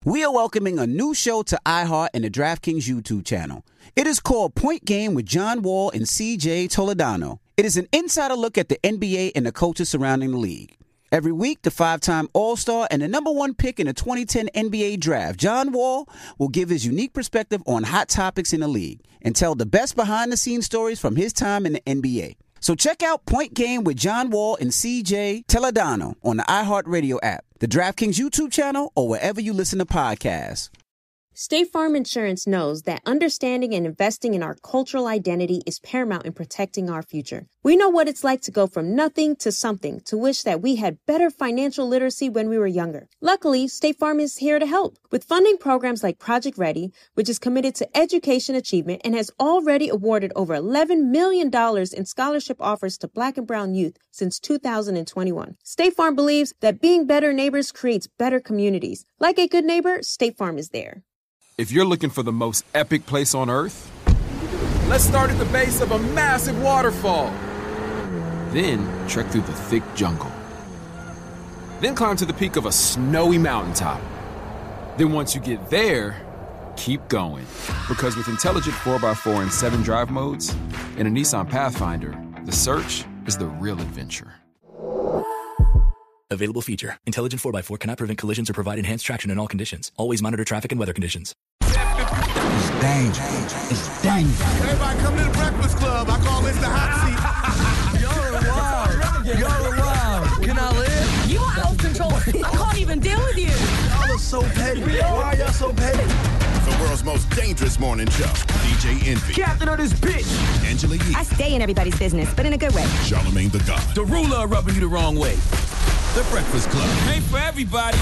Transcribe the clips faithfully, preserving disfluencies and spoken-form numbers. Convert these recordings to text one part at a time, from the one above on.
We are welcoming a new show to iHeart and the DraftKings YouTube channel. It is called Point Game with John Wall and C J Toledano. It is an insider look at the N B A and the coaches surrounding the league. Every week, the five-time All-Star and the number one pick in the twenty ten N B A Draft, John Wall, will give his unique perspective on hot topics in the league and tell the best behind-the-scenes stories from his time in the N B A. So check out Point Game with John Wall and C J Toledano on the iHeartRadio app, the DraftKings YouTube channel, or wherever you listen to podcasts. State Farm Insurance knows that understanding and investing in our cultural identity is paramount in protecting our future. We know what it's like to go from nothing to something, to wish that we had better financial literacy when we were younger. Luckily, State Farm is here to help with funding programs like Project Ready, which is committed to education achievement and has already awarded over eleven million dollars in scholarship offers to Black and brown youth since two thousand twenty-one. State Farm believes that being better neighbors creates better communities. Like a good neighbor, State Farm is there. If you're looking for the most epic place on Earth, let's start at the base of a massive waterfall. Then trek through the thick jungle. Then climb to the peak of a snowy mountaintop. Then once you get there, keep going. Because with intelligent four by four and seven drive modes and a Nissan Pathfinder, the search is the real adventure. Available feature. Intelligent four by four cannot prevent collisions or provide enhanced traction in all conditions. Always monitor traffic and weather conditions. It's dangerous. It's dangerous. Everybody come to the Breakfast Club. I call this the hot seat. Y'all are wild. Y'all are wild. Can I live? You are out of control. I can't even deal with you. Y'all are so petty. Why are y'all so petty? The world's most dangerous morning show. D J Envy. Captain of this bitch. Angela Yee. I stay in everybody's business, but in a good way. Charlamagne the God. The ruler rubbing you the wrong way. The Breakfast Club. Ain't for everybody.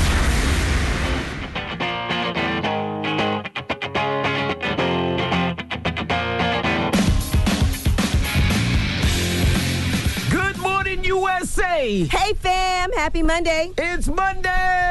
Good morning, U S A. Hey, fam. Happy Monday. It's Monday.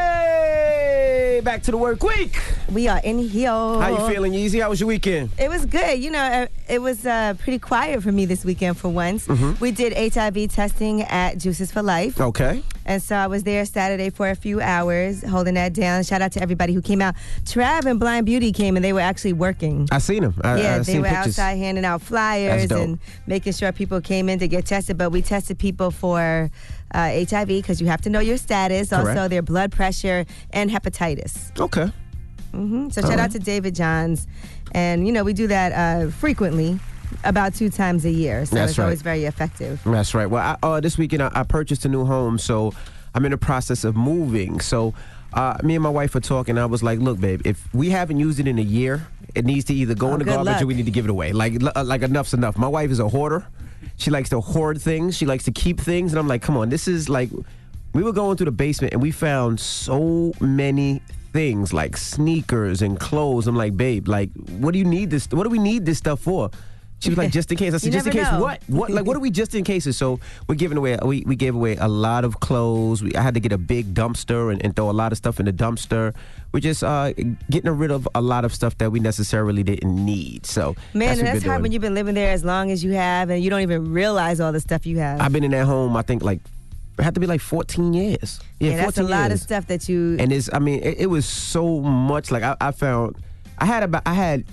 Back to the work week. We are in here. How you feeling, Yeezy? How was your weekend? It was good. You know, uh, it was uh, pretty quiet for me this weekend for once. Mm-hmm. We did H I V testing at Juices for Life. Okay. And so I was there Saturday for a few hours, holding that down. Shout out to everybody who came out. Trav and Blind Beauty came, and they were actually working. I seen them. I, yeah, I they seen were pictures. outside handing out flyers That's dope. and making sure people came in to get tested. But we tested people for uh, H I V because you have to know your status, Correct. also their blood pressure, and hepatitis. Okay. Mm-hmm. So All shout right. out to David Johns. And, you know, we do that uh, frequently, about two times a year. So That's it's right. always very effective. That's right. Well, I, uh, this weekend I, I purchased a new home, so I'm in the process of moving. So uh, me and my wife were talking. I was like, look, babe, if we haven't used it in a year, it needs to either go Oh, in the good garbage luck. or we need to give it away. Like, l- like enough's enough. My wife is a hoarder. She likes to hoard things. She likes to keep things. And I'm like, come on, this is like, we were going through the basement and we found so many things like sneakers and clothes. I'm like, babe, like, what do you need this? What do we need this stuff for? She was like, just in case. I said, You just in never case know. what? What? Like, what are we just in cases? So we're giving away. We, we gave away a lot of clothes. We, I had to get a big dumpster and, and throw a lot of stuff in the dumpster. We're just uh, getting rid of a lot of stuff that we necessarily didn't need. So Man, that's, and what that's we're hard doing. when you've been living there as long as you have and you don't even realize all the stuff you have. I've been in that home, I think, like, it had to be like fourteen years. Yeah, and that's a fourteen lot years. of stuff that you... And it's, I mean, it, it was so much. Like, I, I found, I had about, I had,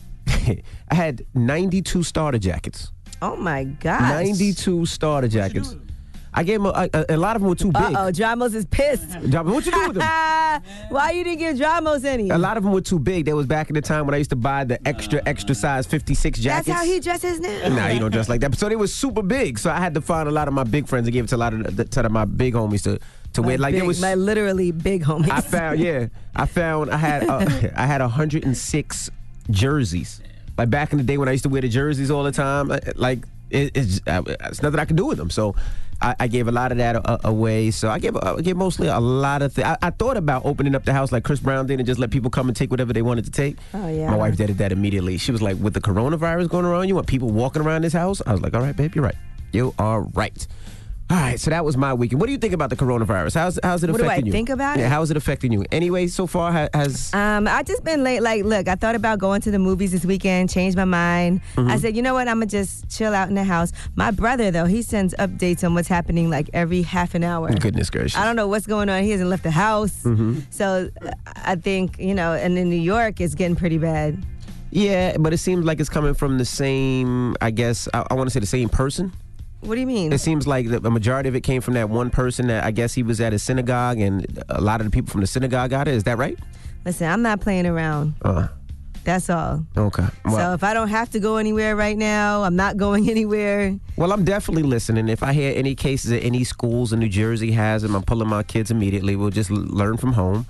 I had ninety-two starter jackets. Oh, my gosh. ninety-two starter jackets. I gave them, a, a, a lot of them were too big. Uh-oh, Dramos is pissed. Dramos, what you do with them? Why you didn't give Dramos any? A lot of them were too big. That was back in the time when I used to buy the extra, extra size fifty-six jackets. That's how he dresses now? Nah, you don't dress like that. So they were super big. So I had to find a lot of my big friends and give it to a lot of the, to my big homies to, to wear. Like big, it was my literally big homies. I found, yeah, I found I had uh, I had one hundred six jerseys. Like back in the day when I used to wear the jerseys all the time. Like it, it's, uh, it's nothing I can do with them. So I, I gave a lot of that uh, away. So I gave I gave mostly a lot of things. I, I thought about opening up the house like Chris Brown did and just let people come and take whatever they wanted to take. Oh, yeah. My wife did that immediately. She was like, with the coronavirus going around, you want people walking around this house? I was like, all right, babe, you're right. You are right. All right, so that was my weekend. What do you think about the coronavirus? How's how's it What do affecting I you? think about yeah, it? How is it affecting you? Anyway, so far ha- has Um, I just been late. Like, look, I thought about going to the movies this weekend, changed my mind. Mm-hmm. I said, you know what? I'm going to just chill out in the house. My brother, though, he sends updates on what's happening like every half an hour. goodness gracious. I don't know what's going on. He hasn't left the house. Mm-hmm. So uh, I think, you know, and in New York, it's getting pretty bad. Yeah, but it seems like it's coming from the same, I guess, I, I want to say the same person. What do you mean? It seems like the, a majority of it came from that one person that I guess he was at a synagogue and a lot of the people from the synagogue got it. Is that right? Listen, I'm not playing around. Uh, That's all. okay. Well, So if I don't have to go anywhere right now, I'm not going anywhere. well, I'm definitely listening. If I hear any cases at any schools in New Jersey has them, I'm pulling my kids immediately. We'll just l- learn from home.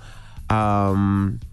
Um,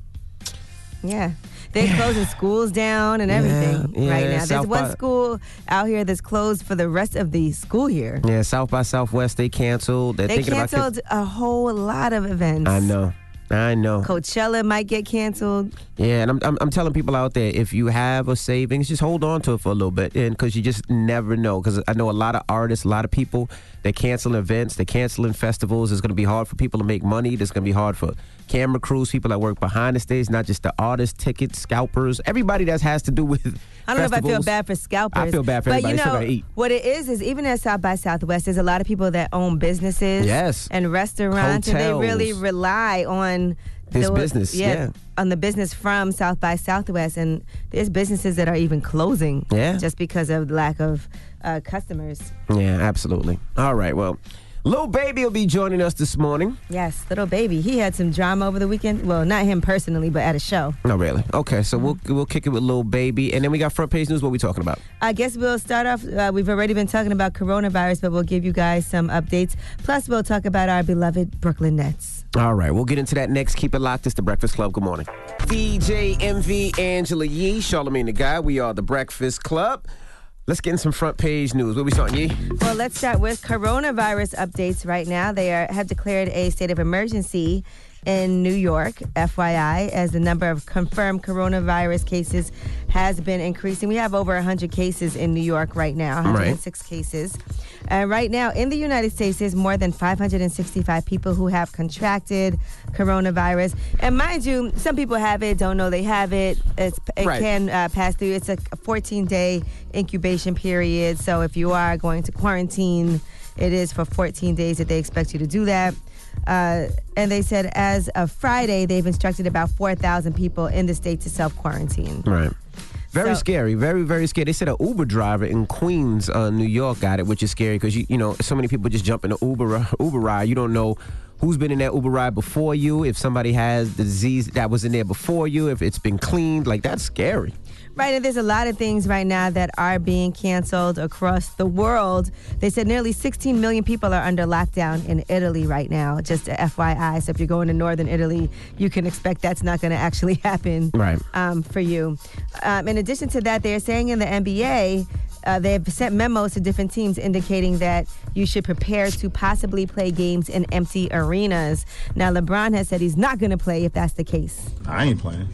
Yeah. They're closing schools down and everything Yeah, yeah, right now. There's South one by- school out here that's closed for the rest of the school year. yeah, South by Southwest, they canceled. They're They thinking canceled about kids. a whole lot of events. I know. I know. Coachella might get canceled. Yeah, and I'm, I'm I'm telling people out there, if you have a savings, just hold on to it for a little bit, and because you just never know. Because I know a lot of artists, a lot of people, they're canceling events, they're canceling festivals. It's going to be hard for people to make money. It's going to be hard for camera crews, people that work behind the stage, not just the artists, tickets, scalpers, everybody that has to do with. I don't know if I feel festivals. bad for scalpers. I feel bad for but everybody. you They still know, gotta eat. what it is is even at South by Southwest, there's a lot of people that own businesses, Yes. and restaurants, and they Hotels. really rely on This the- business, yeah. on the business from South by Southwest, and there's businesses that are even closing, Yeah. just because of lack of uh, customers. Yeah, absolutely. All right, well, Lil Baby will be joining us this morning. Yes, little baby. He had some drama over the weekend. Well, not him personally, but at a show. No, really. Okay, so we'll we'll kick it with Lil Baby, and then we got front page news. What we talking about? I guess we'll start off. Uh, we've already been talking about coronavirus, but we'll give you guys some updates. Plus, we'll talk about our beloved Brooklyn Nets. All right, we'll get into that next. Keep it locked. It's The Breakfast Club. Good morning. D J M V, Angela Yee, Charlamagne the Guy. We are The Breakfast Club. Let's get in some front page news. Where we starting, Yee? Well, let's start with coronavirus updates right now. They are, have declared a state of emergency in New York, F Y I, as the number of confirmed coronavirus cases has been increasing. We have over one hundred cases in New York right now, one hundred six right. cases. And right now in the United States, there's more than five hundred sixty-five people who have contracted coronavirus. And mind you, some people have it, don't know they have it. It's, it Right. can uh, pass through. It's a fourteen-day incubation period. So if you are going to quarantine, it is for fourteen days that they expect you to do that. Uh, and they said as of Friday, they've instructed about four thousand people in the state to self-quarantine. Right. Very So- scary. Very, very scary. They said an Uber driver in Queens, uh, New York got it, which is scary because, you, you know, so many people just jump in the Uber, Uber ride. You don't know who's been in that Uber ride before you, if somebody has the disease that was in there before you, if it's been cleaned. Like, that's scary. Right, and there's a lot of things right now that are being canceled across the world. They said nearly sixteen million people are under lockdown in Italy right now, just a F Y I. So if you're going to northern Italy, you can expect that's not going to actually happen Right. um, for you. Um, in addition to that, they're saying in the N B A, uh, they've sent memos to different teams indicating that you should prepare to possibly play games in empty arenas. Now, LeBron has said he's not going to play if that's the case. I ain't playing.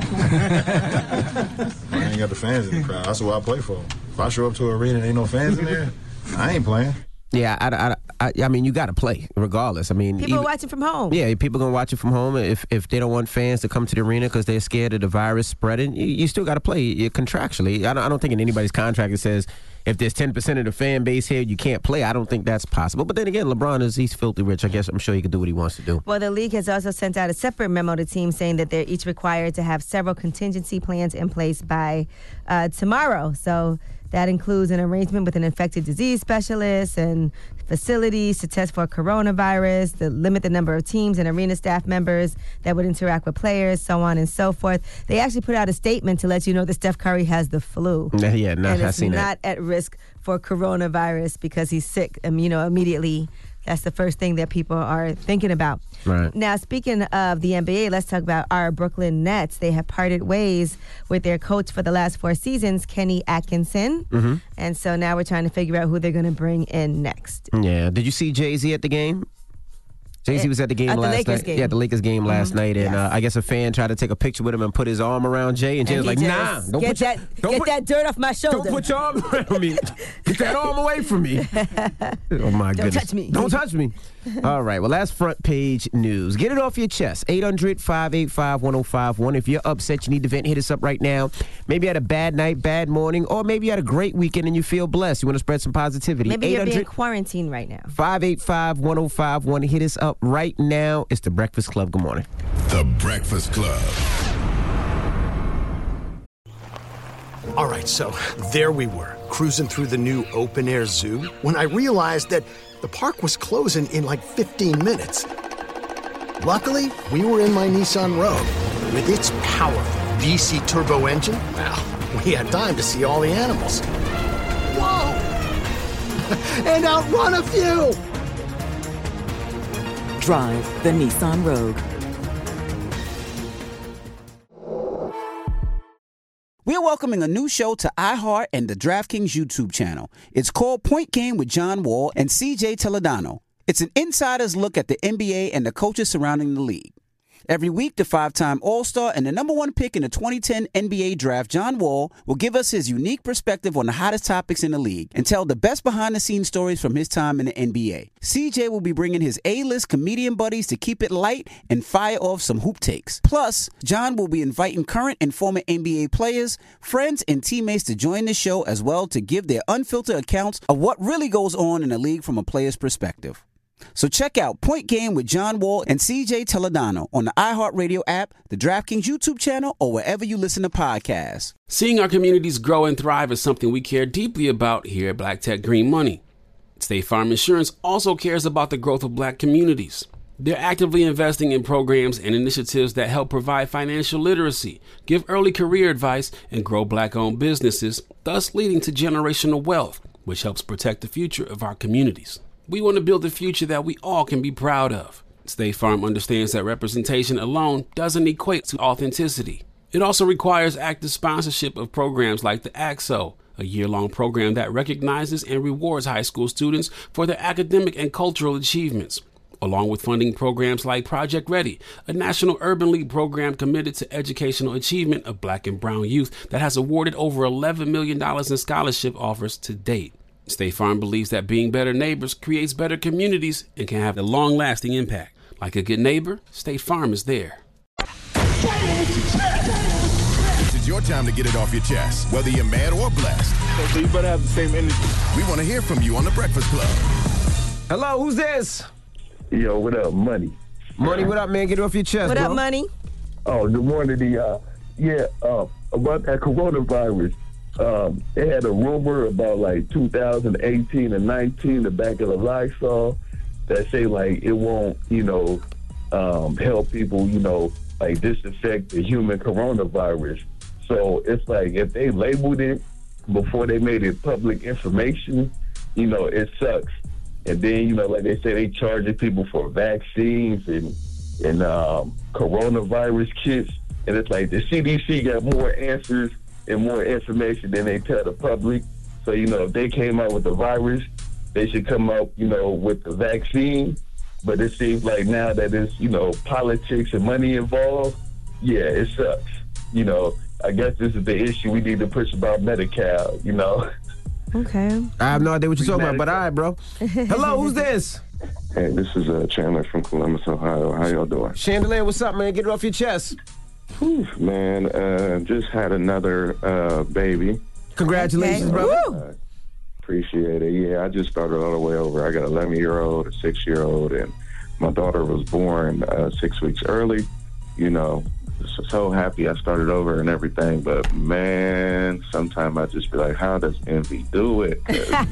I ain't got the fans in the crowd. That's what I play for. If I show up to an arena and ain't no fans in there, I ain't playing. Yeah, I, I, I, I mean, you got to play regardless. I mean, People even- are watching from home. Yeah, people gonna watch it from home. If if they don't want fans to come to the arena because they're scared of the virus spreading, you, you still got to play you contractually. I don't, I don't think in anybody's contract it says if there's ten percent of the fan base here, you can't play. I don't think that's possible. But then again, LeBron is he's filthy rich. I guess I'm sure he can do what he wants to do. Well, the league has also sent out a separate memo to teams saying that they're each required to have several contingency plans in place by uh, tomorrow. So that includes an arrangement with an infected disease specialist and facilities to test for coronavirus, to limit the number of teams and arena staff members that would interact with players, so on and so forth. They actually put out a statement to let you know that Steph Curry has the flu. Yeah, no, and I've it's seen not that. at risk for coronavirus because he's sick. Um, you know, immediately, that's the first thing that people are thinking about. Right. Now, speaking of the N B A, let's talk about our Brooklyn Nets. They have parted ways with their coach for the last four seasons, Kenny Atkinson. Mm-hmm. And so now we're trying to figure out who they're going to bring in next. Yeah. Did you see Jay-Z at the game? Jay-Z was at the game At the last Lakers night. game. Yeah, the Lakers game last Mhm. night, and Yes. uh, I guess a fan tried to take a picture with him and put his arm around Jay, and Jay was And like, he "Nah, just, don't get put your- that don't get put- that dirt off my shoulder. Don't put your arm around me. Get that arm away from me." Oh, my Don't goodness. touch me. Don't touch me. All right, well, that's front page news. Get it off your chest. eight hundred, five eight five, one oh five one. If you're upset, you need to vent, hit us up right now. Maybe you had a bad night, bad morning, or maybe you had a great weekend and you feel blessed. You want to spread some positivity. Maybe you're being quarantined right now. five eight five, one oh five one. Hit us up right now. It's The Breakfast Club. Good morning. The Breakfast Club. All right, so there we were, cruising through the new open-air zoo, when I realized that the park was closing in like fifteen minutes. Luckily, we were in my Nissan Rogue. With its powerful V C turbo engine, well, we had time to see all the animals. Whoa! And outrun a few! Drive the Nissan Rogue. We're welcoming a new show to iHeart and the DraftKings YouTube channel. It's called Point Game with John Wall and C J Toledano. It's an insider's look at the N B A and the coaches surrounding the league. Every week, the five-time All-Star and the number one pick in the twenty ten N B A draft, John Wall, will give us his unique perspective on the hottest topics in the league and tell the best behind-the-scenes stories from his time in the N B A. C J will be bringing his A-list comedian buddies to keep it light and fire off some hoop takes. Plus, John will be inviting current and former N B A players, friends, and teammates to join the show as well to give their unfiltered accounts of what really goes on in the league from a player's perspective. So check out Point Game with John Wall and C J Toledano on the iHeartRadio app, the DraftKings YouTube channel, or wherever you listen to podcasts. Seeing our communities grow and thrive is something we care deeply about here at Black Tech Green Money. State Farm Insurance also cares about the growth of Black communities. They're actively investing in programs and initiatives that help provide financial literacy, give early career advice, and grow Black-owned businesses, thus leading to generational wealth, which helps protect the future of our communities. We want to build a future that we all can be proud of. State Farm understands that representation alone doesn't equate to authenticity. It also requires active sponsorship of programs like the A X O, a year-long program that recognizes and rewards high school students for their academic and cultural achievements, along with funding programs like Project Ready, a National Urban League program committed to educational achievement of Black and brown youth that has awarded over eleven million dollars in scholarship offers to date. State Farm believes that being better neighbors creates better communities and can have a long-lasting impact. Like a good neighbor, State Farm is there. This is your time to get it off your chest, whether you're mad or blessed. So you better have the same energy. We want to hear from you on The Breakfast Club. Hello, who's this? Yo, what up, Money? Money, what up, man? Get it off your chest, What bro. up, Money? Oh, good morning to y'all. Yeah, uh, about that coronavirus. Um, they had a rumor about like two thousand eighteen and nineteen, the back of the Lysol, that say like it won't, you know, um, help people, you know, like disinfect the human coronavirus. So it's like if they labeled it before they made it public information, you know, it sucks. And then, you know, like they say, they charging people for vaccines and and um, coronavirus kits. And it's like the C D C got more answers and more information than they tell the public. So, you know, if they came out with the virus, they should come out, you know, with the vaccine. But it seems like now that it's, you know, politics and money involved, yeah, it sucks. You know, I guess this is the issue we need to push about Medi-Cal, you know. Okay. I have no idea what you're talking about, but all right, bro. Hello, who's this? Hey, this is uh, Chandler from Columbus, Ohio. How y'all doing? Chandelier, what's up, man? Get it off your chest. Whew, man, uh, just had another uh, baby. Congratulations, okay. brother. Uh, appreciate it. Yeah, I just started all the way over. I got an eleven-year-old, a six-year-old, and my daughter was born uh, six weeks early. You know, so happy I started over and everything, but man, sometimes I just be like, how does Envy do it? 'Cause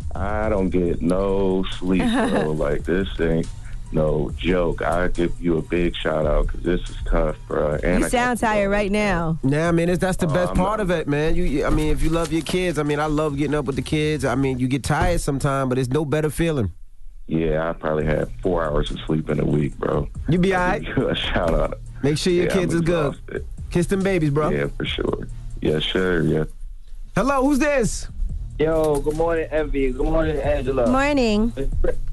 I don't get no sleep, bro. Like, this ain't no joke. I give you a big shout out because this is tough, bro. And you sound tired right now. Yeah, I mean, it's, that's the best Um, part of it, man. You, I mean, if you love your kids, I mean, I love getting up with the kids. I mean, you get tired sometimes, but it's no better feeling. Yeah, I probably had four hours of sleep in a week, bro. You be all right? A shout out. Make sure your yeah, kids I'm is good. exhausted. Kiss them babies, bro. Yeah, for sure. Yeah, sure, yeah. Hello, who's this? Yo, good morning, Envy. Good morning, Angela. Morning.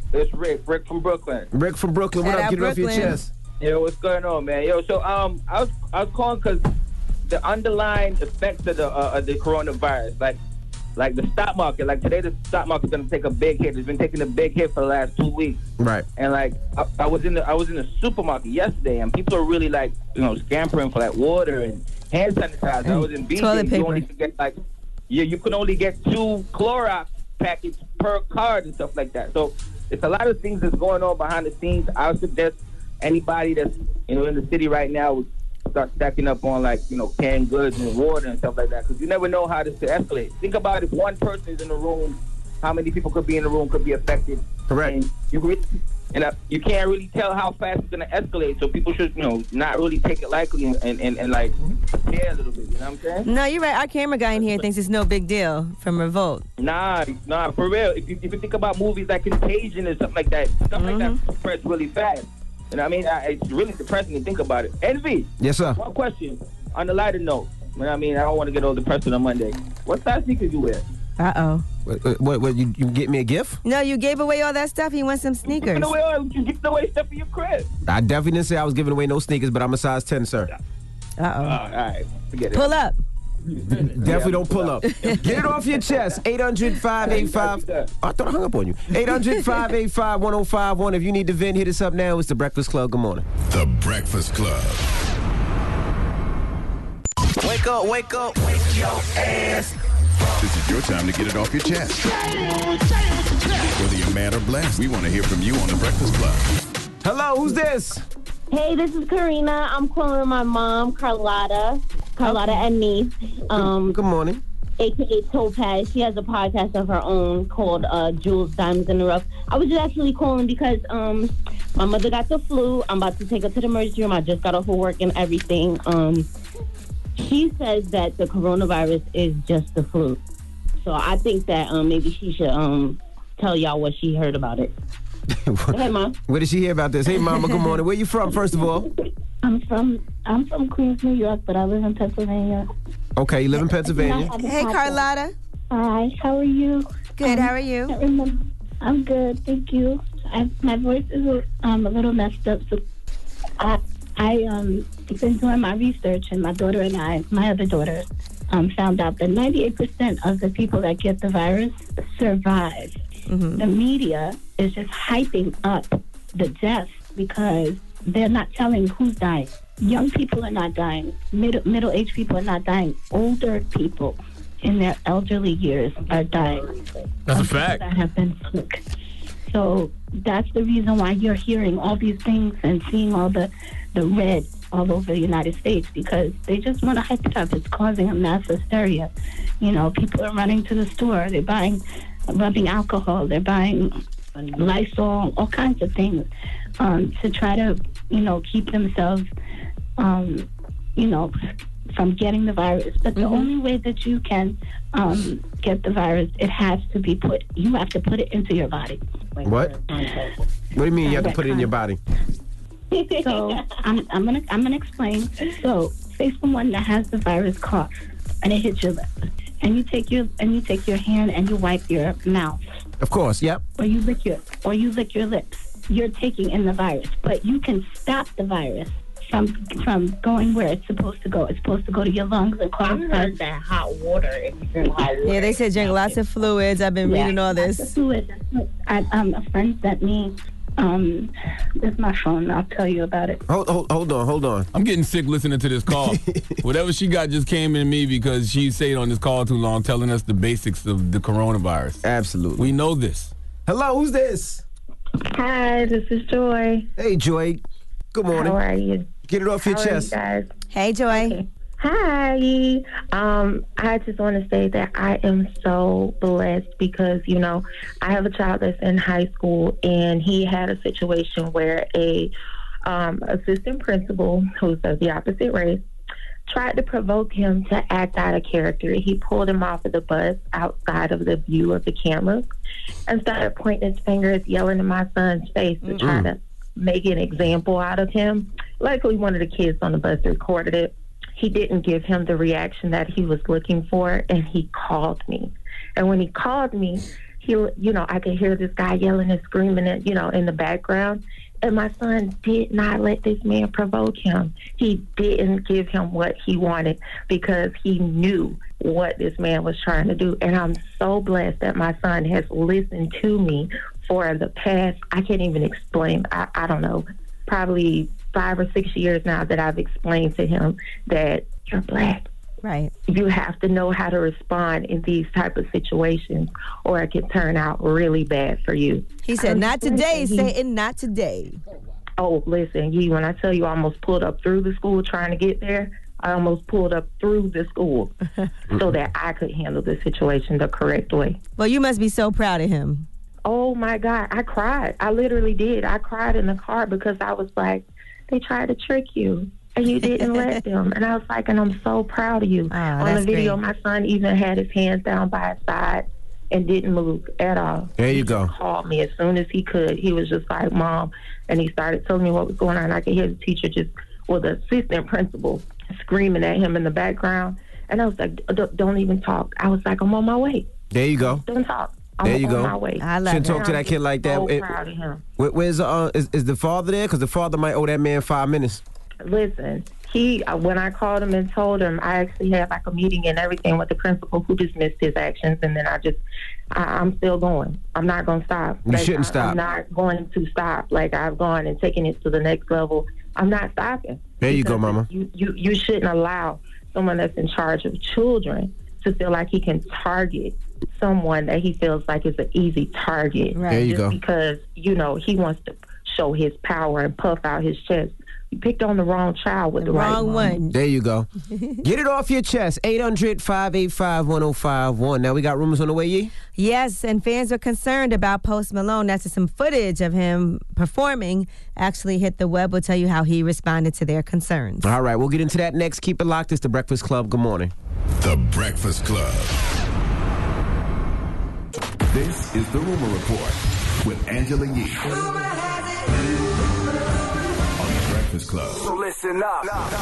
It's Rick. Rick from Brooklyn. Rick from Brooklyn. What Shout up? out Get it off your Brooklyn. chest. Yo, what's going on, man? Yo, so um, I was I was calling because the underlying effects of the uh, of the coronavirus, like like the stock market, like today the stock market's gonna take a big hit. It's been taking a big hit for the last two weeks. Right. And like I, I was in the I was in the supermarket yesterday, and people are really like you know scampering for like water and hand sanitizer. I was in B J. Toilet You paper. only could get like yeah, you could only get two Clorox packets per card and stuff like that. So it's a lot of things that's going on behind the scenes. I would suggest anybody that's you know in the city right now would start stacking up on like you know canned goods and water and stuff like that because you never know how this could escalate. Think about if one person is in the room, how many people could be in the room could be affected. Correct. And you really, and uh, you can't really tell how fast it's gonna escalate. So people should you know not really take it lightly and and, and, and like prepare a little bit. You know what I'm saying? No, you're right. Our camera guy in here thinks it's no big deal from Revolt. Nah, nah, for real. If you if you think about movies like Contagion and something like that, stuff like that spreads really fast. You know what I mean? I, it's really depressing to think about it. Envy. Yes, sir. One question. On the lighter note, you know what I mean? I don't want to get all depressed on Monday. What size sneakers you wear? Uh-oh. What, what, what, what you, you get me a gift? No, you gave away all that stuff. He wants some sneakers. Giving away, all- you giving away stuff in your crib. I definitely didn't say I was giving away no sneakers, but I'm a size ten, sir. Uh-oh. all right. Forget it. Pull up. Definitely don't pull up. Get it off your chest. eight hundred, five eight five. Oh, I thought I hung up on you. eight hundred, five eight five, one oh five one. If you need to vent, hit us up now. It's The Breakfast Club. Good morning. The Breakfast Club. Wake up, wake up, wake your ass. This is your time to get it off your chest. Whether you're mad or blessed, we want to hear from you on The Breakfast Club. Hello, who's this? Hey, this is Karina. I'm calling my mom, Carlotta. Carlotta and me. Um, Good morning. A K A Topaz. She has a podcast of her own called uh, Jules Diamonds in the Rough. I was just actually calling because um, my mother got the flu. I'm about to take her to the emergency room. I just got off of work and everything. Um, she says that the coronavirus is just the flu. So I think that um, maybe she should um, tell y'all what she heard about it. Go ahead, Mom. Where did she hear about this? Hey, Mama, good morning. Where you from, first of all? I'm from I'm from Queens, New York, but I live in Pennsylvania. Okay, you live in Pennsylvania. Hey, Carlotta. Hi, how are you? Good, Um, how are you? I remember, I'm good, thank you. I, my voice is um, a little messed up, so I I um been doing my research, and my daughter and I, my other daughter, um found out that ninety-eight percent of the people that get the virus survive. Mm-hmm. The media is just hyping up the deaths because they're not telling who's dying. Young people are not dying. Middle middle-aged people are not dying. Older people in their elderly years are dying. That's a of people fact. That have been sick. So that's the reason why you're hearing all these things and seeing all the, the red all over the United States, because they just want to hype it up. It's causing a mass hysteria. You know, people are running to the store. They're buying, rubbing alcohol. They're buying Lysol, all kinds of things um, to try to, you know, keep themselves, um, you know, from getting the virus. But the only way that you can um, get the virus, it has to be put, you have to put it into your body. What? What do you mean you have to put it in your body? So I'm, I'm gonna I'm gonna explain. So say someone that has the virus cough and it hits your lip, and you take your and you take your hand and you wipe your mouth, Of course, yep. or you lick your or you lick your lips. You're taking in the virus, but you can stop the virus from from going where it's supposed to go. It's supposed to go to your lungs and cause that hot water. If you drink hot water. Yeah, they said drink lots of fluids. I've been Yeah, reading all lots this. of fluids. I, um, a friend sent me. Um, this is my phone. I'll tell you about it. Hold, hold, hold on, hold on. I'm getting sick listening to this call. Whatever she got just came in me because she stayed on this call too long telling us the basics of the coronavirus. Absolutely. We know this. Hello, who's this? Hi, this is Joy. Hey, Joy. Good morning. How are you? Get it off your How chest. Are you guys? Hey, Joy. Okay. Hi. Um, I just want to say that I am so blessed because, you know, I have a child that's in high school, and he had a situation where a um, assistant principal who's of the opposite race tried to provoke him to act out of character. He pulled him off of the bus outside of the view of the cameras and started pointing his fingers, yelling in my son's face to try to make an example out of him. Luckily, one of the kids on the bus recorded it. He didn't give him the reaction that he was looking for, and he called me. And when he called me, he, you know, I could hear this guy yelling and screaming, at, you know, in the background. And my son did not let this man provoke him. He didn't give him what he wanted because he knew what this man was trying to do. And I'm so blessed that my son has listened to me for the past, I can't even explain, I, I don't know, probably five or six years now that I've explained to him that you're black. Right. You have to know how to respond in these type of situations or it can turn out really bad for you. He said, not today, Satan, not today. Oh, listen, Yee, when I tell you I almost pulled up through the school trying to get there, I almost pulled up through the school so that I could handle the situation the correct way. Well, you must be so proud of him. Oh, my God. I cried. I literally did. I cried in the car because I was like, they tried to trick you. And you didn't let them. And I was like, and I'm so proud of you. Oh, On the video, great. my son even had his hands down by his side and didn't move at all. There you he go. Just called me as soon as he could. He was just like, Mom. And he started telling me what was going on. I could hear the teacher just, well, the assistant principal screaming at him in the background. And I was like, don't even talk. I was like, I'm on my way. There you go. Don't talk. I'm There you on go. my way. I love Shouldn't it. talk to that kid like that. So It- proud of him. Where, where's uh is, is the father there? Because the father might owe that man five minutes. Listen, he uh, when I called him and told him, I actually had like a meeting and everything with the principal who dismissed his actions, and then I just, I, I'm still going. I'm not going to stop. You Like, shouldn't I, stop. I'm not going to stop. Like I've gone and taken it to the next level. I'm not stopping. There you go, Because Mama. You, you, you shouldn't allow someone that's in charge of children to feel like he can target someone that he feels like is an easy target. Right. There you just go. Because, you know, he wants to show his power and puff out his chest. You picked on the wrong child with the, the right wrong one. one. There you go. Get it off your chest. eight hundred, five eight five, one oh five one. Now we got rumors on the way, Yee? Yes, and fans are concerned about Post Malone. That's some footage of him performing actually hit the web. We'll tell you how he responded to their concerns. All right, we'll get into that next. Keep it locked. It's The Breakfast Club. Good morning. The Breakfast Club. This is The Rumor Report with Angela Yee. On The Breakfast Club. So listen up.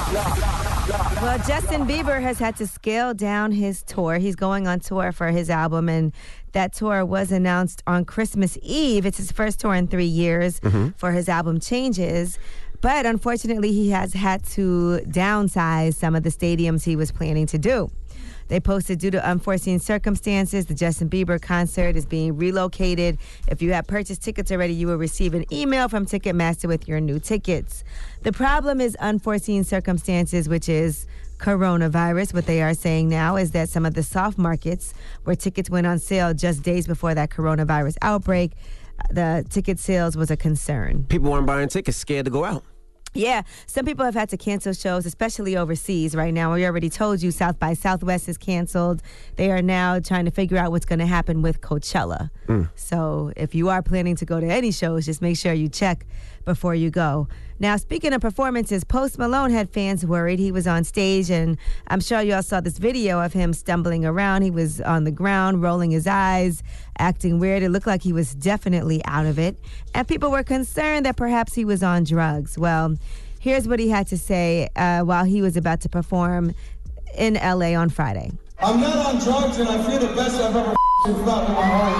Well, Justin Bieber has had to scale down his tour. He's going on tour for his album, and that tour was announced on Christmas Eve. It's his first tour in three years Mm-hmm. for his album Changes. But unfortunately, he has had to downsize some of the stadiums he was planning to do. They posted, due to unforeseen circumstances, the Justin Bieber concert is being relocated. If you have purchased tickets already, you will receive an email from Ticketmaster with your new tickets. The problem is unforeseen circumstances, which is coronavirus. What they are saying now is that some of the soft markets where tickets went on sale just days before that coronavirus outbreak, the ticket sales was a concern. People weren't buying tickets, scared to go out. Yeah, some people have had to cancel shows, especially overseas right now. We already told you South by Southwest is canceled. They are now trying to figure out what's going to happen with Coachella. Mm. So if you are planning to go to any shows, just make sure you check before you go. Now, speaking of performances, Post Malone had fans worried. He was on stage, and I'm sure you all saw this video of him stumbling around. He was on the ground, rolling his eyes, acting weird. It looked like he was definitely out of it. And people were concerned that perhaps he was on drugs. Well, here's what he had to say uh, while he was about to perform in L A on Friday. I'm not on drugs, and I feel the best I've ever felt in my whole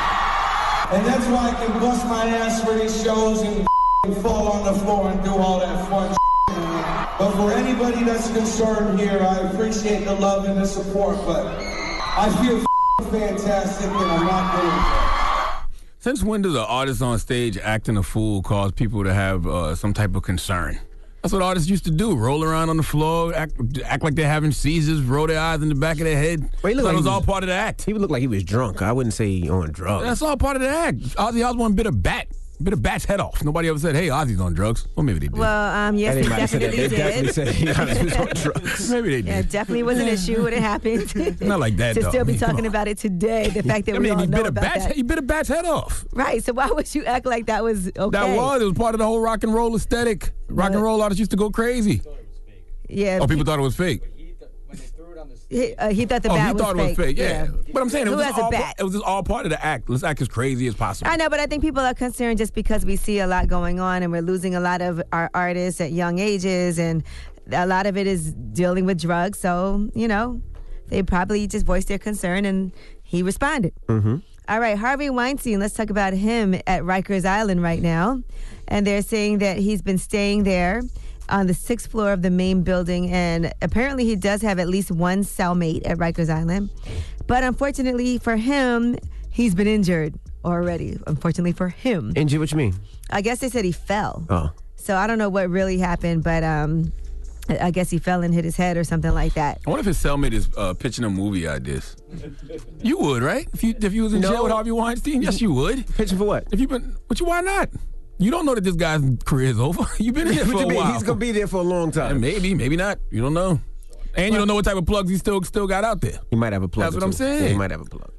life. And that's why I can bust my ass for these shows and fall on the floor and do all that fun. But for anybody that's concerned here, I appreciate the love and the support, but I feel fantastic and I'm not doing it. Since when does an artist on stage acting a fool cause people to have uh, some type of concern? That's what artists used to do. Roll around on the floor, act, act like they're having seizures, roll their eyes in the back of their head. Well, he looked that like was he all was- part of the act. He would look like he was drunk. I wouldn't say on drugs. That's all part of the act. Ozzy Osbourne bit a bat. Bit a bat's head off. Nobody ever said, hey, Ozzy's on drugs. Well, maybe they did. Well, um, yes, they Anybody said that. definitely They did. definitely said he was on drugs. Maybe they did. Yeah, it definitely was an issue when it happened. Not like that, to though. still be I mean, come talking on. about it today, the fact that I we mean, all he know bit a about bat's that. head, he bit a bat's head off. Right, so why would you act like that was okay? That was. It was part of the whole rock and roll aesthetic. Rock and roll artists used to go crazy. Yeah. Oh, people thought it was fake. He, uh, he thought the oh, bat he was thought fake. it was fake. Yeah. But I'm saying it Who was, has just a all, bat? it was just all part of the act. Let's act as crazy as possible. I know, but I think people are concerned just because we see a lot going on and we're losing a lot of our artists at young ages, and a lot of it is dealing with drugs. So, you know, they probably just voiced their concern, and he responded. Mm-hmm. All right, Harvey Weinstein, let's talk about him at Rikers Island right now. And they're saying that he's been staying there on the sixth floor of the main building, and apparently he does have at least one cellmate at Rikers Island. But unfortunately for him, he's been injured already, unfortunately for him. Injured, what you mean? I guess they said he fell. Oh. So I don't know what really happened, but um, I guess he fell and hit his head or something like that. I wonder if his cellmate is uh, pitching him movie ideas. You would, right? If you if you was in No. jail with Harvey Weinstein, yes, you would. Pitching for what? If you been, but you why not? You don't know that this guy's career is over. You've been in there What for you a mean? while. He's gonna be there for a long time. And maybe, maybe not. You don't know. And you don't know what type of plugs he still still got out there. He might have a plug. That's or what I'm two. saying. Yeah, he might have a plug.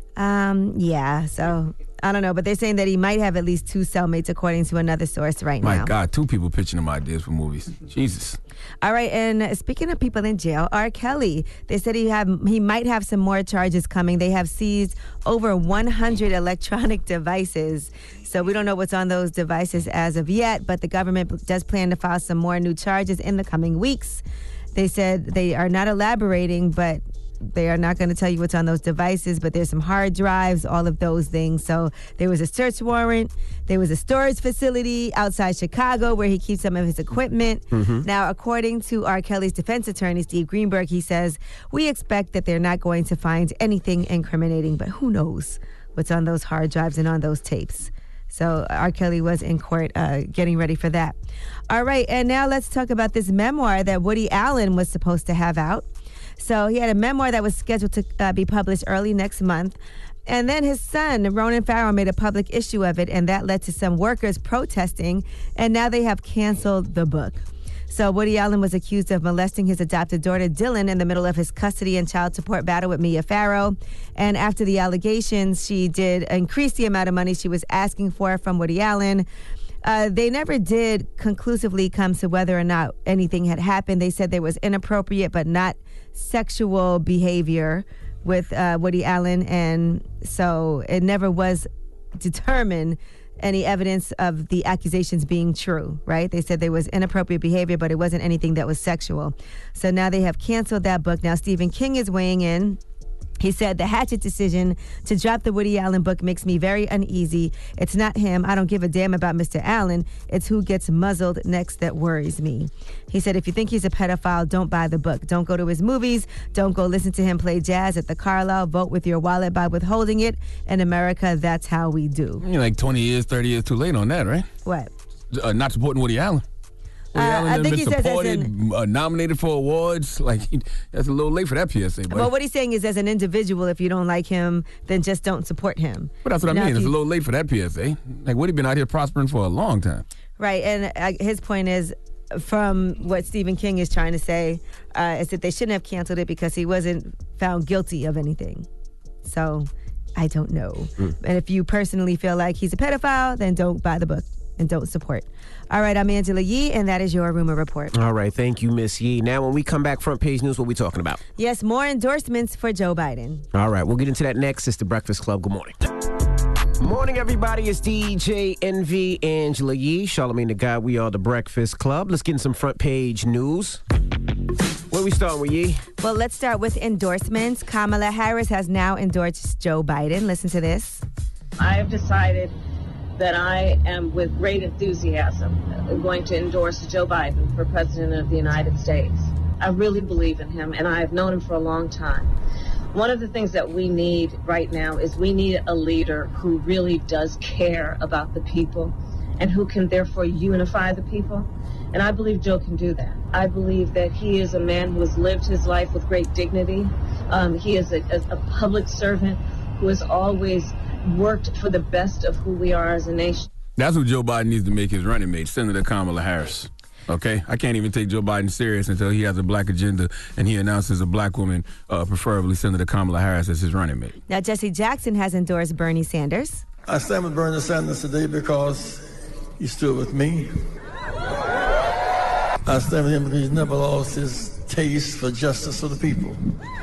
Um, yeah, so I don't know, but they're saying that he might have at least two cellmates according to another source right My now. God, two people pitching him ideas for movies. Jesus. All right, and speaking of people in jail, R. Kelly, they said he have he might have some more charges coming. They have seized over one hundred electronic devices. So we don't know what's on those devices as of yet, but the government does plan to file some more new charges in the coming weeks. They said they are not elaborating, but they are not going to tell you what's on those devices, but there's some hard drives, all of those things. So there was a search warrant. There was a storage facility outside Chicago where he keeps some of his equipment. Mm-hmm. Now, according to R. Kelly's defense attorney, Steve Greenberg, he says, we expect that they're not going to find anything incriminating, but who knows what's on those hard drives and on those tapes. So R. Kelly was in court uh, getting ready for that. All right, and now let's talk about this memoir that Woody Allen was supposed to have out. So he had a memoir that was scheduled to uh, be published early next month. And then his son, Ronan Farrow, made a public issue of it, and that led to some workers protesting, and now they have canceled the book. So Woody Allen was accused of molesting his adopted daughter, Dylan, in the middle of his custody and child support battle with Mia Farrow. And after the allegations, she did increase the amount of money she was asking for from Woody Allen. Uh, they never did conclusively come to whether or not anything had happened. They said there was inappropriate but not sexual behavior with uh, Woody Allen, and so it never was determined any evidence of the accusations being true, right? They said there was inappropriate behavior, but it wasn't anything that was sexual. So now they have canceled that book. Now Stephen King is weighing in. He said, the Hatchet decision to drop the Woody Allen book makes me very uneasy. It's not him. I don't give a damn about Mister Allen. It's who gets muzzled next that worries me. He said, if you think he's a pedophile, don't buy the book. Don't go to his movies. Don't go listen to him play jazz at the Carlisle. Vote with your wallet by withholding it. In America, that's how we do. You're like twenty years, thirty years too late on that, right? What? Uh, not supporting Woody Allen. Woody Uh, Allen I has think been he says as supported, in- uh, nominated for awards. Like, that's a little late for that P S A. But, Well, what he's saying is, as an individual, if you don't like him, then just don't support him. but that's what Now, I mean. if It's a you- little late for that P S A. Like, Woody been out here prospering for a long time. Right, and uh, his point is, from what Stephen King is trying to say, uh, is that they shouldn't have canceled it because he wasn't found guilty of anything. So, I don't know. Mm. And if you personally feel like he's a pedophile, then don't buy the book and don't support. All right, I'm Angela Yee, and that is your Rumor Report. All right, thank you, Miss Yee. Now, when we come back, front page news, what we talking about? Yes, more endorsements for Joe Biden. All right, we'll get into that next. It's the Breakfast Club. Good morning. Morning, everybody. It's D J Envy, Angela Yee, Charlamagne the Guy. We are the Breakfast Club. Let's get in some front page news. Where we starting with, Yee? Well, let's start with endorsements. Kamala Harris has now endorsed Joe Biden. Listen to this. I have decided that I am, with great enthusiasm, going to endorse Joe Biden for President of the United States. I really believe in him, and I have known him for a long time. One of the things that we need right now is we need a leader who really does care about the people and who can therefore unify the people. And I believe Joe can do that. I believe that he is a man who has lived his life with great dignity. Um, he is a, a, a public servant who has always worked for the best of who we are as a nation. That's who Joe Biden needs to make his running mate, Senator Kamala Harris. Okay? I can't even take Joe Biden serious until he has a black agenda and he announces a black woman, uh, preferably Senator Kamala Harris, as his running mate. Now, Jesse Jackson has endorsed Bernie Sanders. I stand with Bernie Sanders today because he stood with me. I stand with him because he's never lost his taste for justice for the people.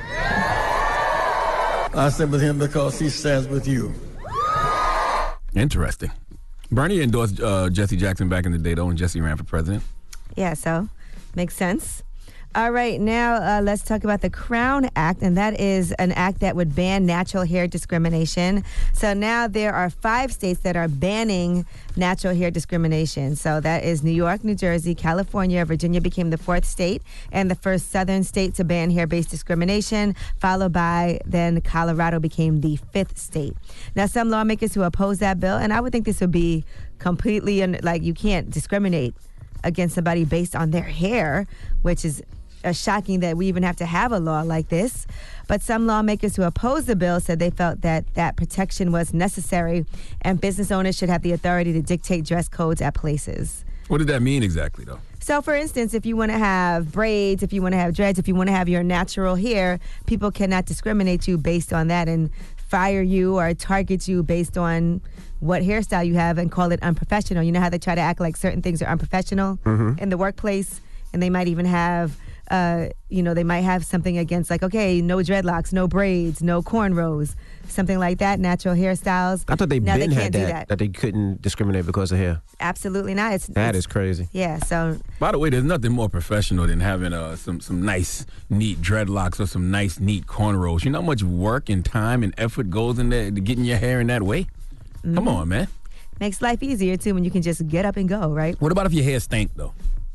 I stand with him because he stands with you. Interesting. Bernie endorsed uh, Jesse Jackson back in the day, though, when Jesse ran for president. Yeah, so makes sense. All right, now uh, let's talk about the Crown Act, and that is an act that would ban natural hair discrimination. So now there are five states that are banning natural hair discrimination. So that is New York, New Jersey, California. Virginia became the fourth state and the first southern state to ban hair-based discrimination, followed by then Colorado became the fifth state. Now, some lawmakers who oppose that bill, and I would think this would be completely, un- like you can't discriminate against somebody based on their hair, which is uh, shocking that we even have to have a law like this. But some lawmakers who opposed the bill said they felt that that protection was necessary and business owners should have the authority to dictate dress codes at places. What did that mean exactly, though? So, for instance, if you want to have braids, if you want to have dreads, if you want to have your natural hair, people cannot discriminate you based on that and fire you or target you based on what hairstyle you have and call it unprofessional. You know how they try to act like certain things are unprofessional Mhm. in the workplace, and they might even have, uh, you know, they might have something against like, okay, no dreadlocks, no braids, no cornrows, something like that, natural hairstyles. I thought they now been they had can't that, do that, that. they couldn't discriminate because of hair. Absolutely not. It's That it's, is crazy. Yeah, so By the way, there's nothing more professional than having uh, some some nice, neat dreadlocks or some nice, neat cornrows. You know how much work and time and effort goes in there to getting your hair in that way? Come Mhm. on, man. makes life easier too when you can just get up and go, right? What about if your hair stank, though?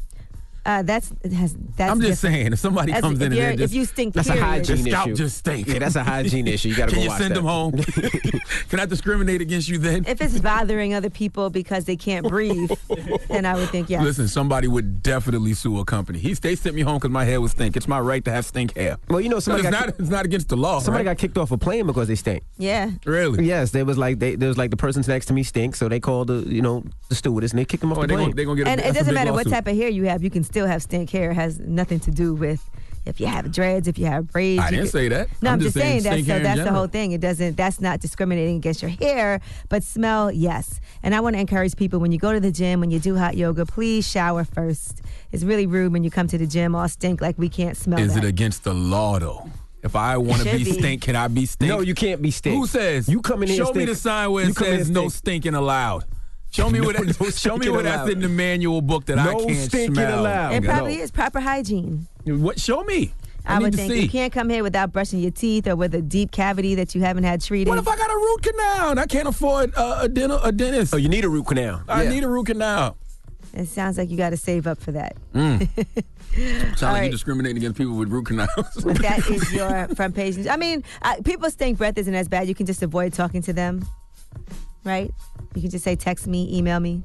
Uh, that's it has. That's I'm just different. saying, if somebody As- comes if in you're- and they're just, if you stink, That's a period. hygiene Your scalp issue. just stink. Yeah, that's a hygiene issue. You got to Can go you watch send that. them home? Can I discriminate against you then? If it's bothering other people because they can't breathe, then I would think yes. Listen, somebody would definitely sue a company. He, they sent me home because my hair was stink. It's my right to have stink hair. Well, you know, So somebody it's got not, it's not against the law. Somebody right? got kicked off a plane because they stink. Yeah. Really? Yes, there was like they there was like the person next to me stinks, so they called the you know the stewardess and they kicked them off Oh, the they plane. gonna- they gonna get a- And it that's a doesn't big matter what lawsuit. type of hair you have, you can still have stink hair. It has nothing to do with if you have dreads, if you have braids. I you didn't could- say that. No, I'm, I'm just just saying saying, stink that's hair so in that's the general. whole thing. It doesn't that's not discriminating against your hair, but smell, yes. And I want to encourage people when you go to the gym, when you do hot yoga, please shower first. It's really rude when you come to the gym all stink like we can't smell Is that. it against the law, though? If I want to Should be, be. stink, can I be stink? No, you can't be stink. Who says? You come in here Show and me stink. the sign where You it come in says and no stink. stinking allowed. Show me No- what. no That, show me stinking what that's allowed. in the manual book that I No can't stinking smell. allowed. It No. probably is proper hygiene. What? Show me. I, I, need would to think see. you can't come here without brushing your teeth or with a deep cavity that you haven't had treated. What if I got a root canal and I can't afford uh, a, dental, a dentist? Oh, you need a root canal. I Yeah. need a root canal. It sounds like you got to save up for that. Mm. Sound All like right. you're discriminating against people with root canals. That is your front page. I mean, uh, people's stink breath isn't as bad. You can just avoid talking to them, right? You can just say, text me, email me.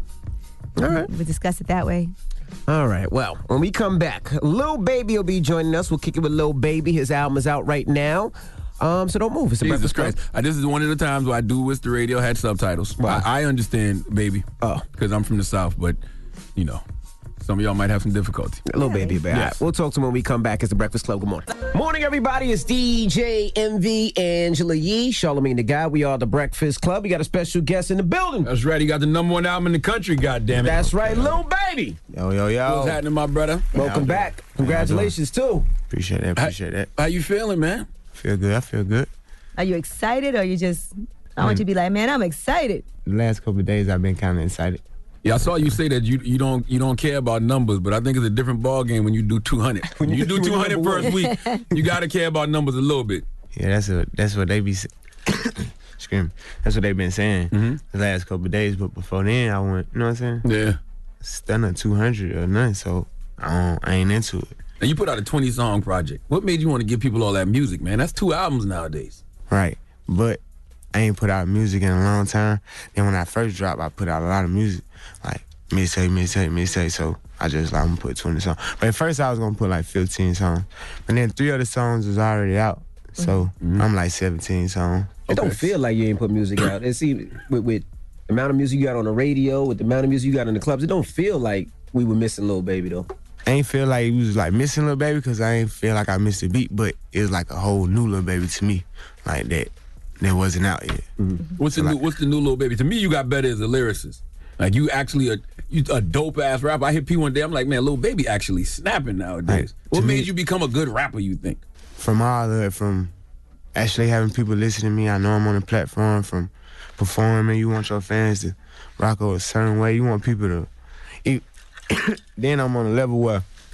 All right. We discuss it that way. All right. Well, when we come back, Lil Baby will be joining us. We'll kick it with Lil Baby. His album is out right now. Um, so don't move. It's the Jesus Breakfast Club. Christ. Uh, this is one of the times where I do wish the radio had subtitles. Why? I, I understand, baby. Oh. Because I'm from the South, but, you know, some of y'all might have some difficulty. Lil Baby, baby. All right, Yes. we'll talk to him when we come back. It's the Breakfast Club. Good morning. Morning, everybody. It's D J M V, Angela Yee, Charlamagne the Guy. We are the Breakfast Club. We got a special guest in the building. That's right. He got the number one album in the country, goddammit. That's right, Lil Baby. Yo, yo, yo. What's happening, my brother? Welcome back. Congratulations, too. Appreciate that. Appreciate that. How you feeling, man? Feel good. I feel good. Are you excited or you just, I want you to be like, man, I'm excited. The last couple of days, I've been kind of excited. Yeah, I saw you say that you you don't you don't care about numbers, but I think it's a different ball game when you do two hundred. When you do when two you're hundred number first week, you got to care about numbers a little bit. Yeah, that's what that's what they be s- screaming. That's what they've been saying Mm-hmm. the last couple of days. But before then, I went. You know what I'm saying? Yeah. Stunning two hundred or nothing. So I don't. I ain't into it. And you put out a twenty song project. What made you want to give people all that music, man? That's two albums nowadays. Right. But I ain't put out music in a long time. Then when I first dropped, I put out a lot of music, like mixtape, mixtape, mixtape. So I just like I'm gonna put twenty songs. But at first I was gonna put like fifteen songs, but then three of the songs was already out. So Mm-hmm. I'm like seventeen songs. It don't feel like you ain't put music out. It see with, with the amount of music you got on the radio, with the amount of music you got in the clubs, it don't feel like we were missing Lil Baby though. I ain't feel like it was like missing Lil Baby because I ain't feel like I missed a beat, but it was like a whole new Lil Baby to me, like that. That wasn't out yet. What's the new, what's the new little baby? To me, you got better as a lyricist. Like you actually a you a dope ass rapper. I hit P one day. I'm like, man, Lil Baby actually snapping nowadays. What to made me- you become a good rapper? You think? From all the from actually having people listen to me, I know I'm on the platform. From performing, you want your fans to rock a certain way. You want people to. It, then I'm on a level where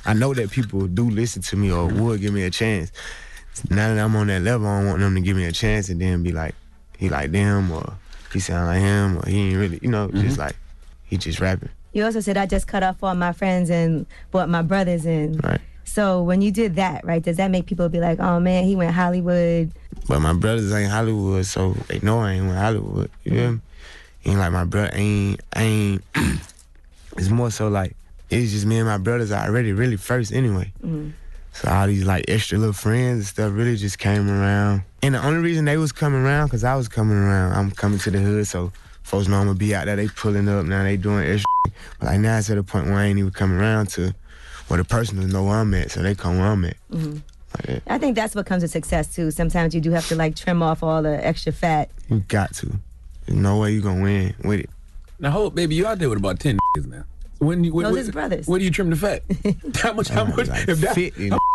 I know that people do listen to me or would give me a chance. Now that I'm on that level, I don't want them to give me a chance and then be like, he like them or he sound like him or he ain't really, you know, mm-hmm. just like, he just rapping. You also said, I just cut off all my friends and brought my brothers in. Right. So when you did that, right, does that make people be like, oh man, he went Hollywood? But my brothers ain't Hollywood, so they know I ain't went Hollywood. You mm-hmm. feel me? Ain't like my brother, ain't, I ain't, it's more so like, it's just me and my brothers are already really first anyway. Mm-hmm. So all these like extra little friends and stuff really just came around. And the only reason they was coming around, cause I was coming around. I'm coming to the hood, so folks know I'm gonna be out there, they pulling up, now they doing extra. But like now it's at a point where I ain't even coming around to where the personals know where I'm at, so they come where I'm at. Mm-hmm. Like I think that's what comes with success too. Sometimes you do have to like trim off all the extra fat. You got to. There's no way you gonna win with it. Now hold, baby, you out there with about ten niggas now. When you, when, Those his brothers. Where do you trim the fat? How much? How much? Like if that, fifty. how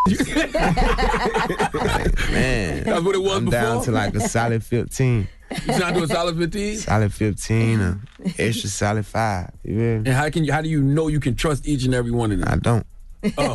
like, man, that's what it was I'm before. down to like a solid fifteen. You trying to do a solid fifteen? Solid fifteen, or extra solid five. You know? And how can you? How do you know you can trust each and every one of them? I don't. Oh.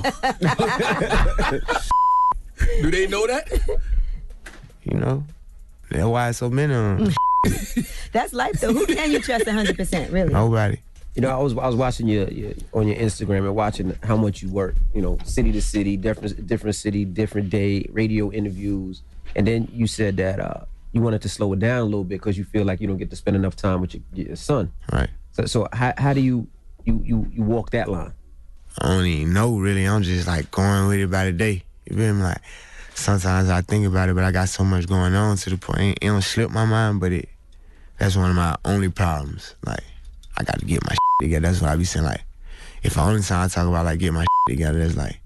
Do they know that? You know, that's why it's so many of them. That's life though. Who can you trust one hundred percent, really? Nobody. You know, I was I was watching your, your on your Instagram and watching how much you work. You know, city to city, different different city, different day, radio interviews, and then you said that uh, you wanted to slow it down a little bit because you feel like you don't get to spend enough time with your, your son. Right. So, so how how do you you you you walk that line? I don't even know really. I'm just like going with it by the day. You feel me? Like sometimes I think about it, but I got so much going on to the point it, it don't slip my mind. But it that's one of my only problems. Like I got to get my shit together. That's what I be saying. Like if the only time I talk about like get my shit together, it's like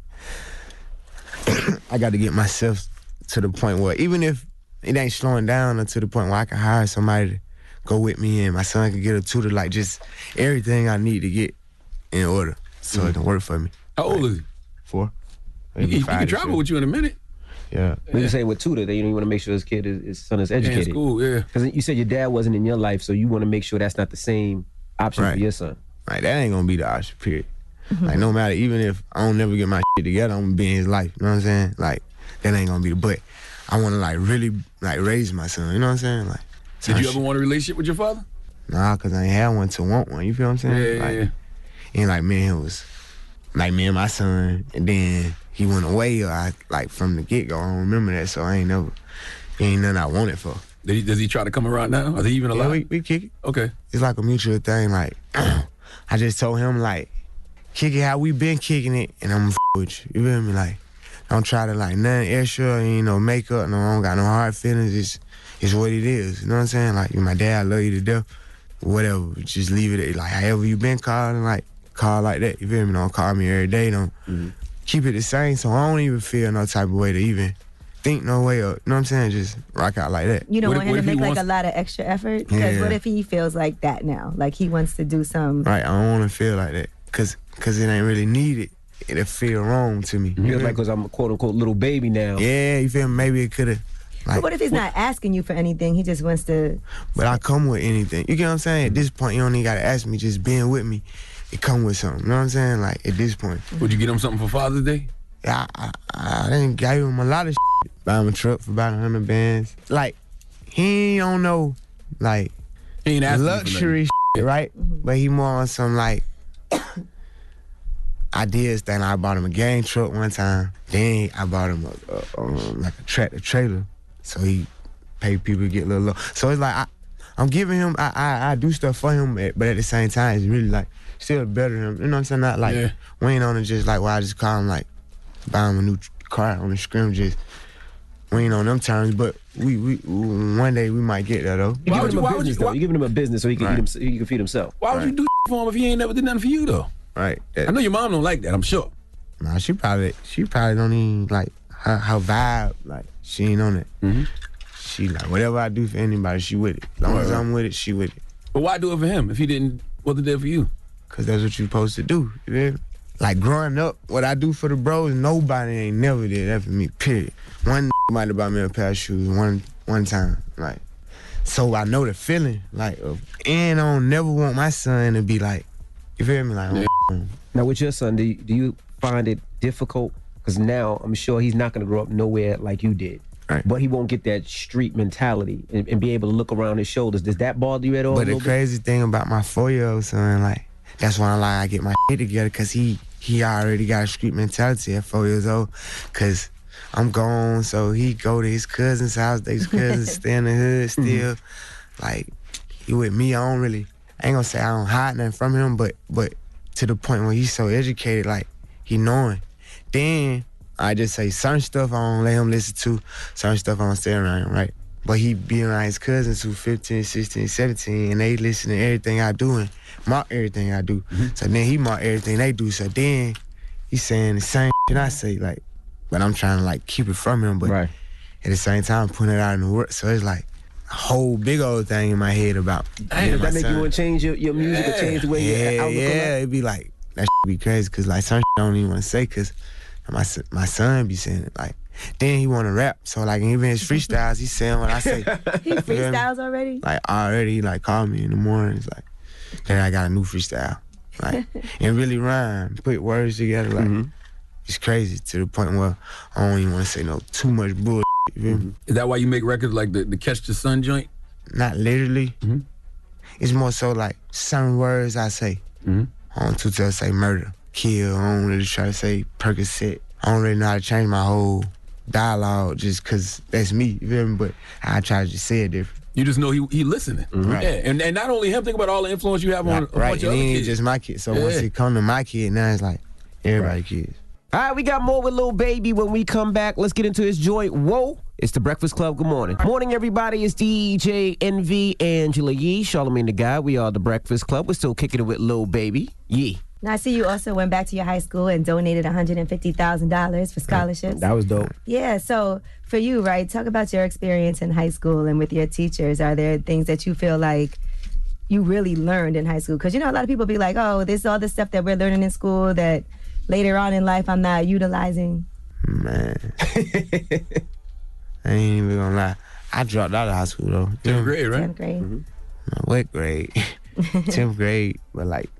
I got to get myself to the point where even if it ain't slowing down, or to the point where I can hire somebody to go with me and my son can get a tutor, like just everything I need to get in order. So mm. it can work for me. How old is he? Four. He, he can travel with you in a minute. Yeah. When you say with tutor, that you don't want to make sure his kid, is, his son is educated. Yeah, in school, yeah. Because you said your dad wasn't in your life, so you want to make sure that's not the same option right. for your son. Right, that ain't gonna be the option, period. Mm-hmm. Like no matter, even if I don't never get my shit together, I'm gonna be in his life. You know what I'm saying? Like that ain't gonna be the. But I want to like really like raise my son. You know what I'm saying? Like. Did you ever want a relationship with your father? Nah, cause I ain't had one to want one. You feel what I'm saying? Yeah, like, yeah, yeah. Ain't like me and it was like me and my son, and then he went away. Or I like from the get go. I don't remember that, so I ain't never. Ain't nothing I wanted for. Did he, does he try to come around now? Are they even alive? Yeah, we, we kick it. Okay. It's like a mutual thing. Like I just told him like, kick it how we been kicking it, and I'm f- with you. You feel me? Like don't try to like nothing extra. Ain't no makeup. No, I don't got no hard feelings. It's it's what it is. You know what I'm saying? Like you, my dad, I love you to death. Whatever, just leave it at, like however you been calling, like call like that. You feel me? Don't call me every day. Don't mm-hmm. keep it the same. So I don't even feel no type of way to even think no way up. You know what I'm saying? Just rock out like that. You don't what want if, him to make like wants... a lot of extra effort? Because yeah. what if he feels like that now? Like he wants to do some. Right, I don't want to feel like that. Cause, Cause it ain't really needed. It'll feel wrong to me. Mm-hmm. Feels like cause I'm a quote unquote little baby now. Yeah, you feel me? Maybe it could've. Like, but what if he's not asking you for anything? He just wants to. But I come with anything. You get what I'm saying? At this point, you don't even gotta ask me. Just being with me, it come with something. You know what I'm saying? Like at this point. Would you get him something for Father's Day? Yeah, I, I, I didn't give him a lot of shit. Buy him a truck for about a hundred bands. Like he don't know, like he ain't asking luxury shit, right? Mm-hmm. But he more on some like ideas thing. I bought him a game truck one time. Then I bought him a, a, a like a tractor trailer. So he pay people to get a little low. So it's like I, I'm giving him, I, I I do stuff for him, but at the same time, it's really like still better him. You know what I'm saying? Not like yeah. we ain't on it just like, well, I just call him like buy him a new car on the scrim. Just we ain't on them terms, but we we one day we might get there though. You giving him a business though. You giving him a business so he can right. eat him, he can feed himself. Why would right. you do for him if he ain't never did nothing for you though? Right. I know your mom don't like that. I'm sure. Nah, she probably she probably don't even like her, her vibe. Like she ain't on it. Mm-hmm. She like whatever I do for anybody, she with it. As long right. as I'm with it, she with it. But why do it for him if he didn't? What did it for you? Cause that's what you supposed to do. You know? Like growing up, what I do for the bros, nobody ain't never did that for me. Period. One might have bought me a pair of shoes one one time. Like, so I know the feeling. Like, of, and I don't never want my son to be like, you feel me? Like, yeah. Now with your son, do you, do you find it difficult because now I'm sure he's not going to grow up nowhere like you did. Right. But he won't get that street mentality and, and be able to look around his shoulders. Does that bother you at all? But the crazy bit? thing about my four-year-old son, like, that's why I'm like, I get my shit together, because he, he already got a street mentality at four years old, because I'm gone, so he go to his cousin's house, his cousins stay in the hood still. Mm-hmm. Like, he with me, I don't really, I ain't gonna say I don't hide nothing from him, but but to the point where he's so educated, like, he knowing. Then, I just say certain stuff I don't let him listen to, certain stuff I don't stay around him, right? But he be around his cousins who fifteen, sixteen, seventeen, and they listen to everything I do and mark everything I do. Mm-hmm. So then he mark everything they do. So then he's saying the same shit I say, like, but I'm trying to like keep it from him, but right. at the same time putting it out in the world. So it's like a whole big old thing in my head about. Hey, does that make son. you want to change your, your music yeah. or change the way yeah, you outlook? Yeah, it'd be like, that shit be crazy, because like some shit I don't even want to say, because my, my son be saying it. Like, then he want to rap. So like even his freestyles, he's saying what I say. He freestyles already? Like already, he like call me in the morning. It's like, then I got a new freestyle. Like, and really rhyme, put words together. Like, mm-hmm. It's crazy to the point where I don't even want to say no too much bullshit. Mm-hmm. Is that why you make records like the, the Catch the Sun joint? Not literally. Mm-hmm. It's more so like some words I say. Mm-hmm. I don't too tell say murder, kill. I don't really try to say Percocet. I don't really know how to change my whole dialogue just because that's me, you feel me? But I try to just say it different. You just know he he listening. Mm-hmm. Right. Yeah, and, and not only him, think about all the influence you have on right, a right. bunch and of other he kids. ain't just my kid. So yeah. once it come to my kid, now it's like everybody right. kids. All right, we got more with Lil Baby when we come back. Let's get into his joint. Whoa. It's the Breakfast Club. Good morning. Morning, everybody. It's D J Envy, Angela Yee, Charlamagne the Guy. We are the Breakfast Club. We're still kicking it with Lil Baby. Yee. Now, I see you also went back to your high school and donated one hundred fifty thousand dollars for scholarships. That was dope. Yeah, so for you, right, talk about your experience in high school and with your teachers. Are there things that you feel like you really learned in high school? Because, you know, a lot of people be like, oh, this is all the stuff that we're learning in school that later on in life I'm not utilizing. Man. I ain't even gonna lie. I dropped out of high school, though. tenth grade, right? tenth grade. Mm-hmm. What grade? tenth grade, but like,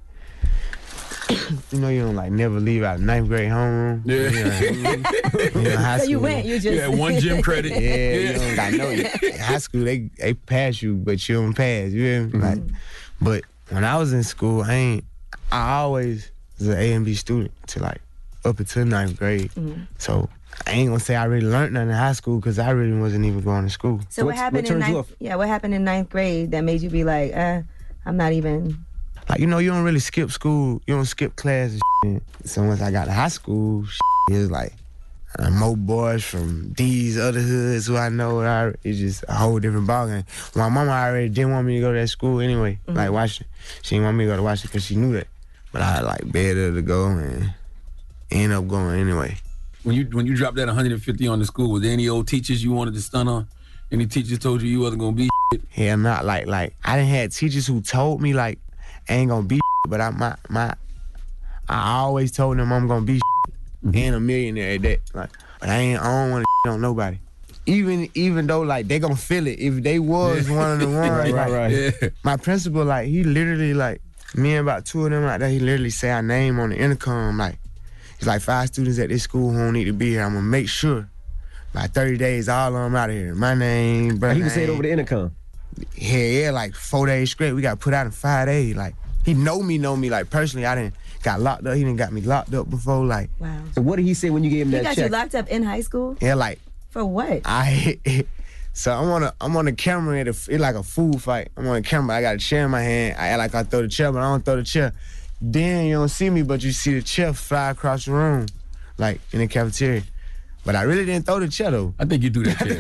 you know, you don't like never leave out of ninth grade homeroom. Yeah. You know, you know, high so school, you went, you just... You had one gym credit. Yeah, yeah. You don't got no. In high school, they they pass you, but you don't pass. You know? Mm-hmm. Like, but when I was in school, I ain't. I always was an A and B student to like up until ninth grade. Mm-hmm. So I ain't gonna say I really learned nothing in high school because I really wasn't even going to school. So what, what happened what in ninth? Yeah, what happened in ninth grade that made you be like, uh, I'm not even. Like, you know, you don't really skip school. You don't skip class and shit. So once I got to high school, shit, it was like uh, more boys from these other hoods who I know. I, it's just a whole different ballgame. My mama already didn't want me to go to that school anyway, mm-hmm. like Washington. She didn't want me to go to Washington because she knew that. But I like begged her to go and end up going anyway. When you when you dropped that one hundred fifty on the school, was there any old teachers you wanted to stun on? Any teachers told you you wasn't gonna be shit? Yeah, not like like I didn't have teachers who told me like I ain't gonna be shit, but I my my I always told them I'm gonna be shit and a millionaire at that. Like, but I ain't I don't wanna shit on nobody. Even even though like they gonna feel it if they was one of the ones. right, like, right, right. Yeah. My principal, like he literally like me and about two of them out there, he literally say our name on the intercom. Like, it's like five students at this school who don't need to be here. I'm gonna make sure by thirty days, all of them out of here. My name, brother. He can say it over the intercom. Yeah, yeah, like four days straight. We got put out in five days. Like, he know me, know me. Like, personally, I didn't got locked up. He didn't got me locked up before. Like, wow. So what did he say when you gave him he that got check? You locked up in high school? Yeah, like. For what? I. So I'm on a I'm on the camera at a, it's like a food fight. I'm on the camera. I got a chair in my hand. I act like I throw the chair, but I don't throw the chair. Then you don't see me, but you see the chair fly across the room, like in the cafeteria. But I really didn't throw the chair though. I think you threw that chair.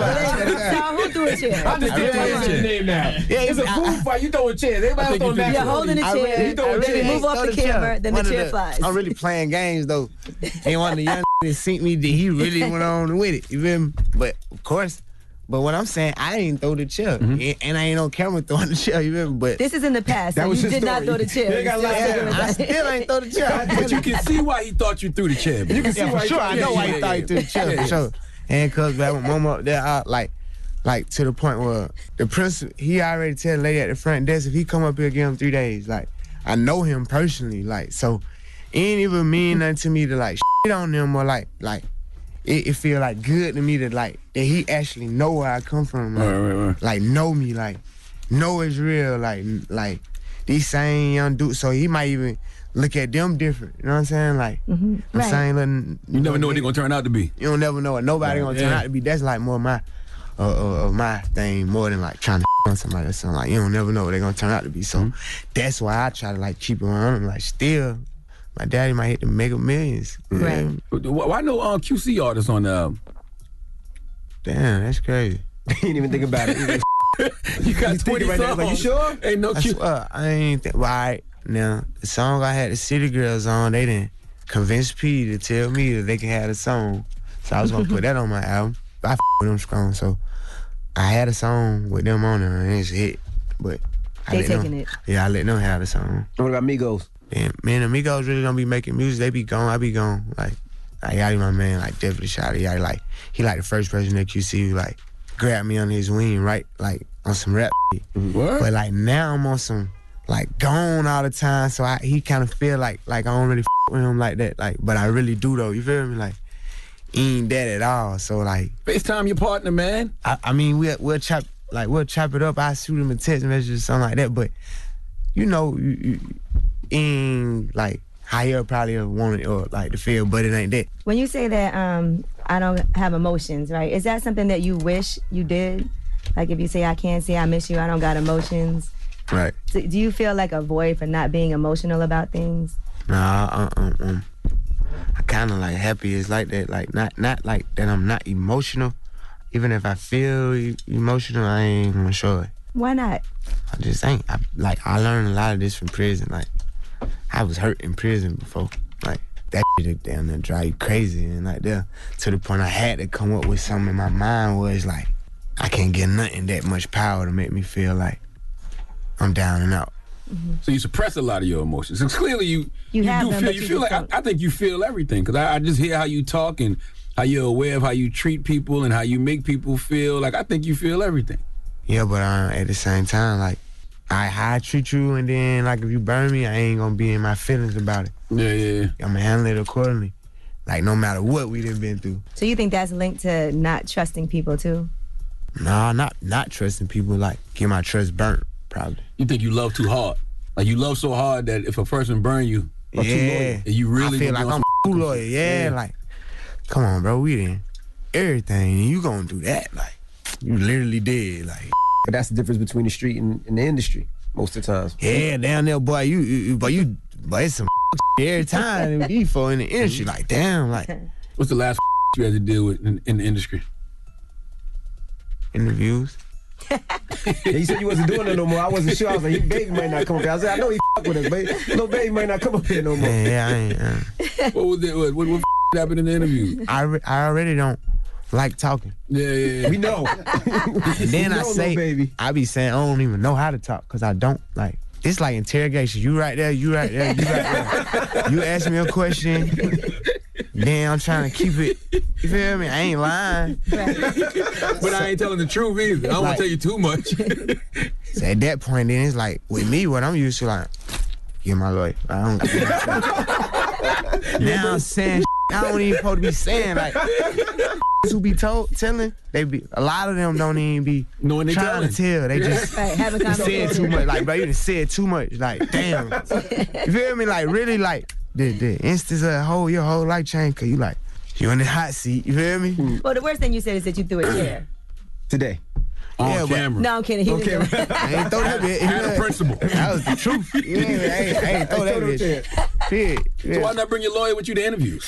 Yeah, so who threw a chair? I just did your name now. Yeah, it's a food fight. You throwing chairs. Everybody else throwing that. You're holding the chair. Really, you really move off the, the camera, then the chair the, flies. I'm really playing games though. And one of the young that seen me, he really went on with it. You feel me? But of course. But what I'm saying, I didn't throw the chair, mm-hmm. and I ain't on camera throwing the chair. You remember? But this is in the past. That so was you did story. Not throw the chair. Got yeah, I still ain't throw the chair. But you can see why he thought you threw the chair. You can see yeah, why for sure. I know why he thought he threw the chair for sure. And cause back with mama up there, I, like, like to the point where the principal, he already tell the lady at the front desk if he come up here, give him three days. Like, I know him personally, like so. it ain't even mean nothing to me to like shit on them or like like it, it feel like good to me that like that he actually know where I come from, like, right, right, right. like know me, like know it's real, like like these same young dudes. So he might even look at them different. You know what I'm saying? Like mm-hmm. the right. same little. You never know what they're gonna turn out to be. You don't never know what nobody Right, gonna yeah. turn out to be. That's like more my uh, uh, uh, my thing more than like trying to on somebody or something. Like you don't never know what they're gonna turn out to be. So Mm-hmm. that's why I try to like keep it around them. Like still, my daddy might hit the mega millions. Right. Yeah. Why no uh, Q C artists on the album? Damn, that's crazy. He didn't even think about it. You got He's twenty thinking right now, songs. like, you sure? Ain't no I Q. swear, I ain't think. Well, all right, now the song I had the City Girls on, they didn't convince P to tell me that they can have the song, so I was gonna put that on my album. But I f with them strong, so I had a song with them on there and it's a hit. But I They let taking them, it. Yeah, I let them have the song. What about Migos? And man, Amigos really don't be making music. They be gone. I be gone. Like, like Yachty, my man, like definitely shout out to Yachty. Like he like the first person at Q C who like grabbed me under his wing, right? Like on some rap. Shit. What? But like now I'm on some like gone all the time. So I he kind of feel like like I don't really f with him like that. Like, but I really do though. You feel me? Like he ain't that at all. So like FaceTime your partner, man. I, I mean we'll we'll chop like we'll chop it up. I shoot him a text message or something like that. But you know, you, you ain't like how you probably have wanted or like to feel, but it ain't that. When you say that um, I don't have emotions, right? Is that something that you wish you did? Like if you say I can't say I miss you, I don't got emotions. Right. Do, do you feel like a void for not being emotional about things? Nah, uh, um, um, I kind of like happy it's like that. Like not not like that I'm not emotional. Even if I feel e- emotional, I ain't gonna show it. Why not? I just ain't. I, like I learned a lot of this from prison. Like I was hurt in prison before. Like that shit down there drive you crazy and like there to the point I had to come up with something in my mind was like I can't get nothing that much power to make me feel like I'm down and out. Mm-hmm. So you suppress a lot of your emotions. So clearly you You have do them, feel but you you feel just like I, don't. I think you feel everything because I, I just hear how you talk and how you're aware of how you treat people and how you make people feel. Like I think you feel everything. Yeah, but uh, at the same time, like I how I treat you, and then like if you burn me, I ain't gonna be in my feelings about it. Yeah, yeah. yeah. I'm gonna handle it accordingly. Like no matter what we done been through. So you think that's linked to not trusting people too? Nah, not not trusting people. Like get my trust burnt, probably. You think you love too hard. Like you love so hard that if a person burn you, or too Yeah, loyal, and you really I feel gonna like be I'm on too some loyal. shit. Yeah, like come on, bro, we done everything, and you gonna do that? Like you literally did, like. But that's the difference between the street and, and the industry most of the times. Yeah, down there, boy, you, you boy, you, boy, it's some every time be for in the industry. Like, damn, like. What's the last you had to deal with in, in the industry? Interviews. Yeah, you said you wasn't doing it no more. I wasn't sure. I was like, he baby might not come up here. I said, I know he f- with us, but little baby might not come up here no more. Yeah, yeah, I ain't. Uh, What was it? What, what, what happened in the interview? I, re- I already don't like talking. Yeah, yeah, yeah. We know. And then We I know, say, little baby. I be saying I don't even know how to talk because I don't like. It's like interrogation. You right there, you right there, you right there. You ask me a question, then I'm trying to keep it. You feel me? I ain't lying. But I ain't telling the truth either. I don't want Like- to tell you too much. So at that point, then it's like with me, what I'm used to, like, get my lawyer. I don't. Now I'm saying I don't even supposed to be saying like who be told telling. They be a lot of them don't even be Knowing they trying to tell. They just Right, have a they said conversation. too much. Like, bro, you done said too much. Like, damn. You feel me? Like, really, like the the instance of whole your whole life change. Cause you like you in the hot seat. You feel me? Well, the worst thing you said is that you threw a chair. Today. On Yeah, but- camera. No, I'm kidding. He didn't do it. I ain't throw that bit. Had a principle. That was the truth. Yeah, I ain't, I ain't throw that bitch. Period. So why not bring your lawyer with you to interviews?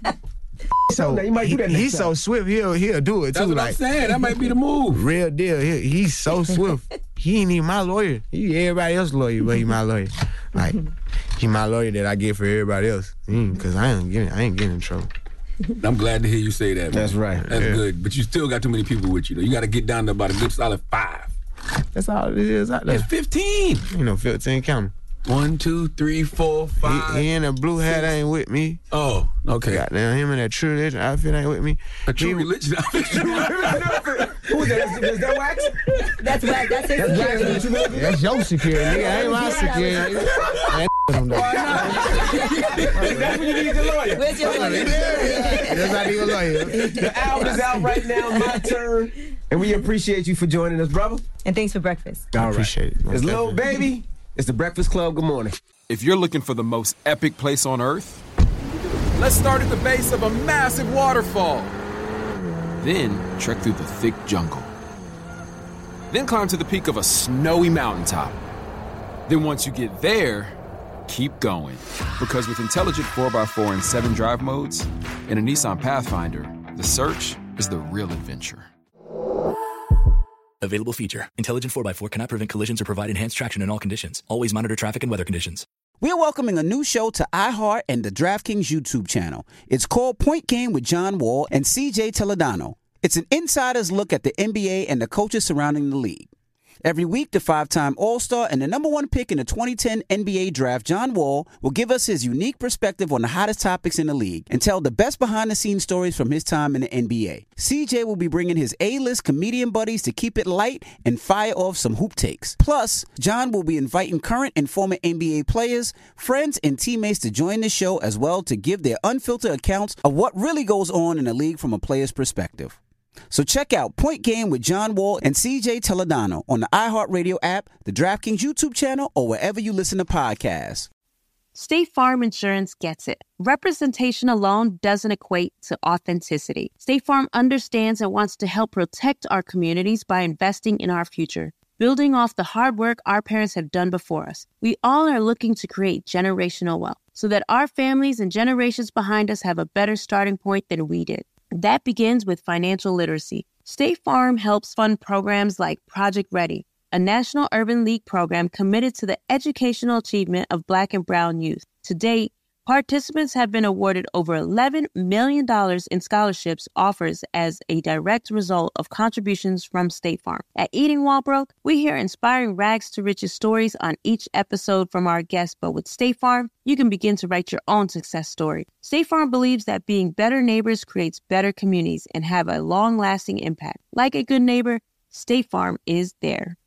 So No, you might do that he- next he's so time. swift. He'll he'll do it too. That's what like I'm saying. That might be the move. real deal. He, he's so swift. He ain't even my lawyer. He everybody else's lawyer, but he my lawyer. Like he my lawyer that I get for everybody else. Mm, Cause I ain't getting I ain't getting in trouble. I'm glad to hear you say that. Man. That's right. That's Yeah. good. But you still got too many people with you, though. You got to get down to about a good solid five. That's all it is out there. That's fifteen. You know, fifteen count. One, two, three, four, five. He, he in a blue hat six. ain't with me. Oh, okay. Goddamn, him in that true religion outfit ain't with me. A true He- religion. Who is that? Is, is that Wax? That's right. That's his That's Wax. security. That's you, baby? That's your security, nigga. Ain't my security. Nigga. on that. That's when you need your lawyer. Where's your lawyer? That's not even a lawyer. The album is out right now. My turn. And we appreciate you for joining us, brother. And thanks for breakfast. All right. Appreciate it. It's Lil Baby. It's the Breakfast Club. Good morning. If you're looking for the most epic place on earth, let's start at the base of a massive waterfall. Then trek through the thick jungle. Then climb to the peak of a snowy mountaintop. Then once you get there, keep going. Because with intelligent four by four and seven drive modes and a Nissan Pathfinder, the search is the real adventure. Available feature. Intelligent four by four cannot prevent collisions or provide enhanced traction in all conditions. Always monitor traffic and weather conditions. We are welcoming a new show to iHeart and the DraftKings YouTube channel. It's called Point Game with John Wall and C J Toledano. It's an insider's look at the N B A and the coaches surrounding the league. Every week, the five-time All-Star and the number one pick in the twenty ten N B A draft, John Wall, will give us his unique perspective on the hottest topics in the league and tell the best behind-the-scenes stories from his time in the N B A. C J will be bringing his A-list comedian buddies to keep it light and fire off some hoop takes. Plus, John will be inviting current and former N B A players, friends, and teammates to join the show as well to give their unfiltered accounts of what really goes on in the league from a player's perspective. So check out Point Game with John Wall and C J Toledano on the iHeartRadio app, the DraftKings YouTube channel, or wherever you listen to podcasts. State Farm Insurance gets it. Representation alone doesn't equate to authenticity. State Farm understands and wants to help protect our communities by investing in our future, building off the hard work our parents have done before us. We all are looking to create generational wealth so that our families and generations behind us have a better starting point than we did. That begins with financial literacy. State Farm helps fund programs like Project Ready, a National Urban League program committed to the educational achievement of Black and Brown youth. To date, participants have been awarded over eleven million dollars in scholarships offers as a direct result of contributions from State Farm. At Eating While Broke, we hear inspiring rags to riches stories on each episode from our guests, but with State Farm, you can begin to write your own success story. State Farm believes that being better neighbors creates better communities and have a long-lasting impact. Like a good neighbor, State Farm is there.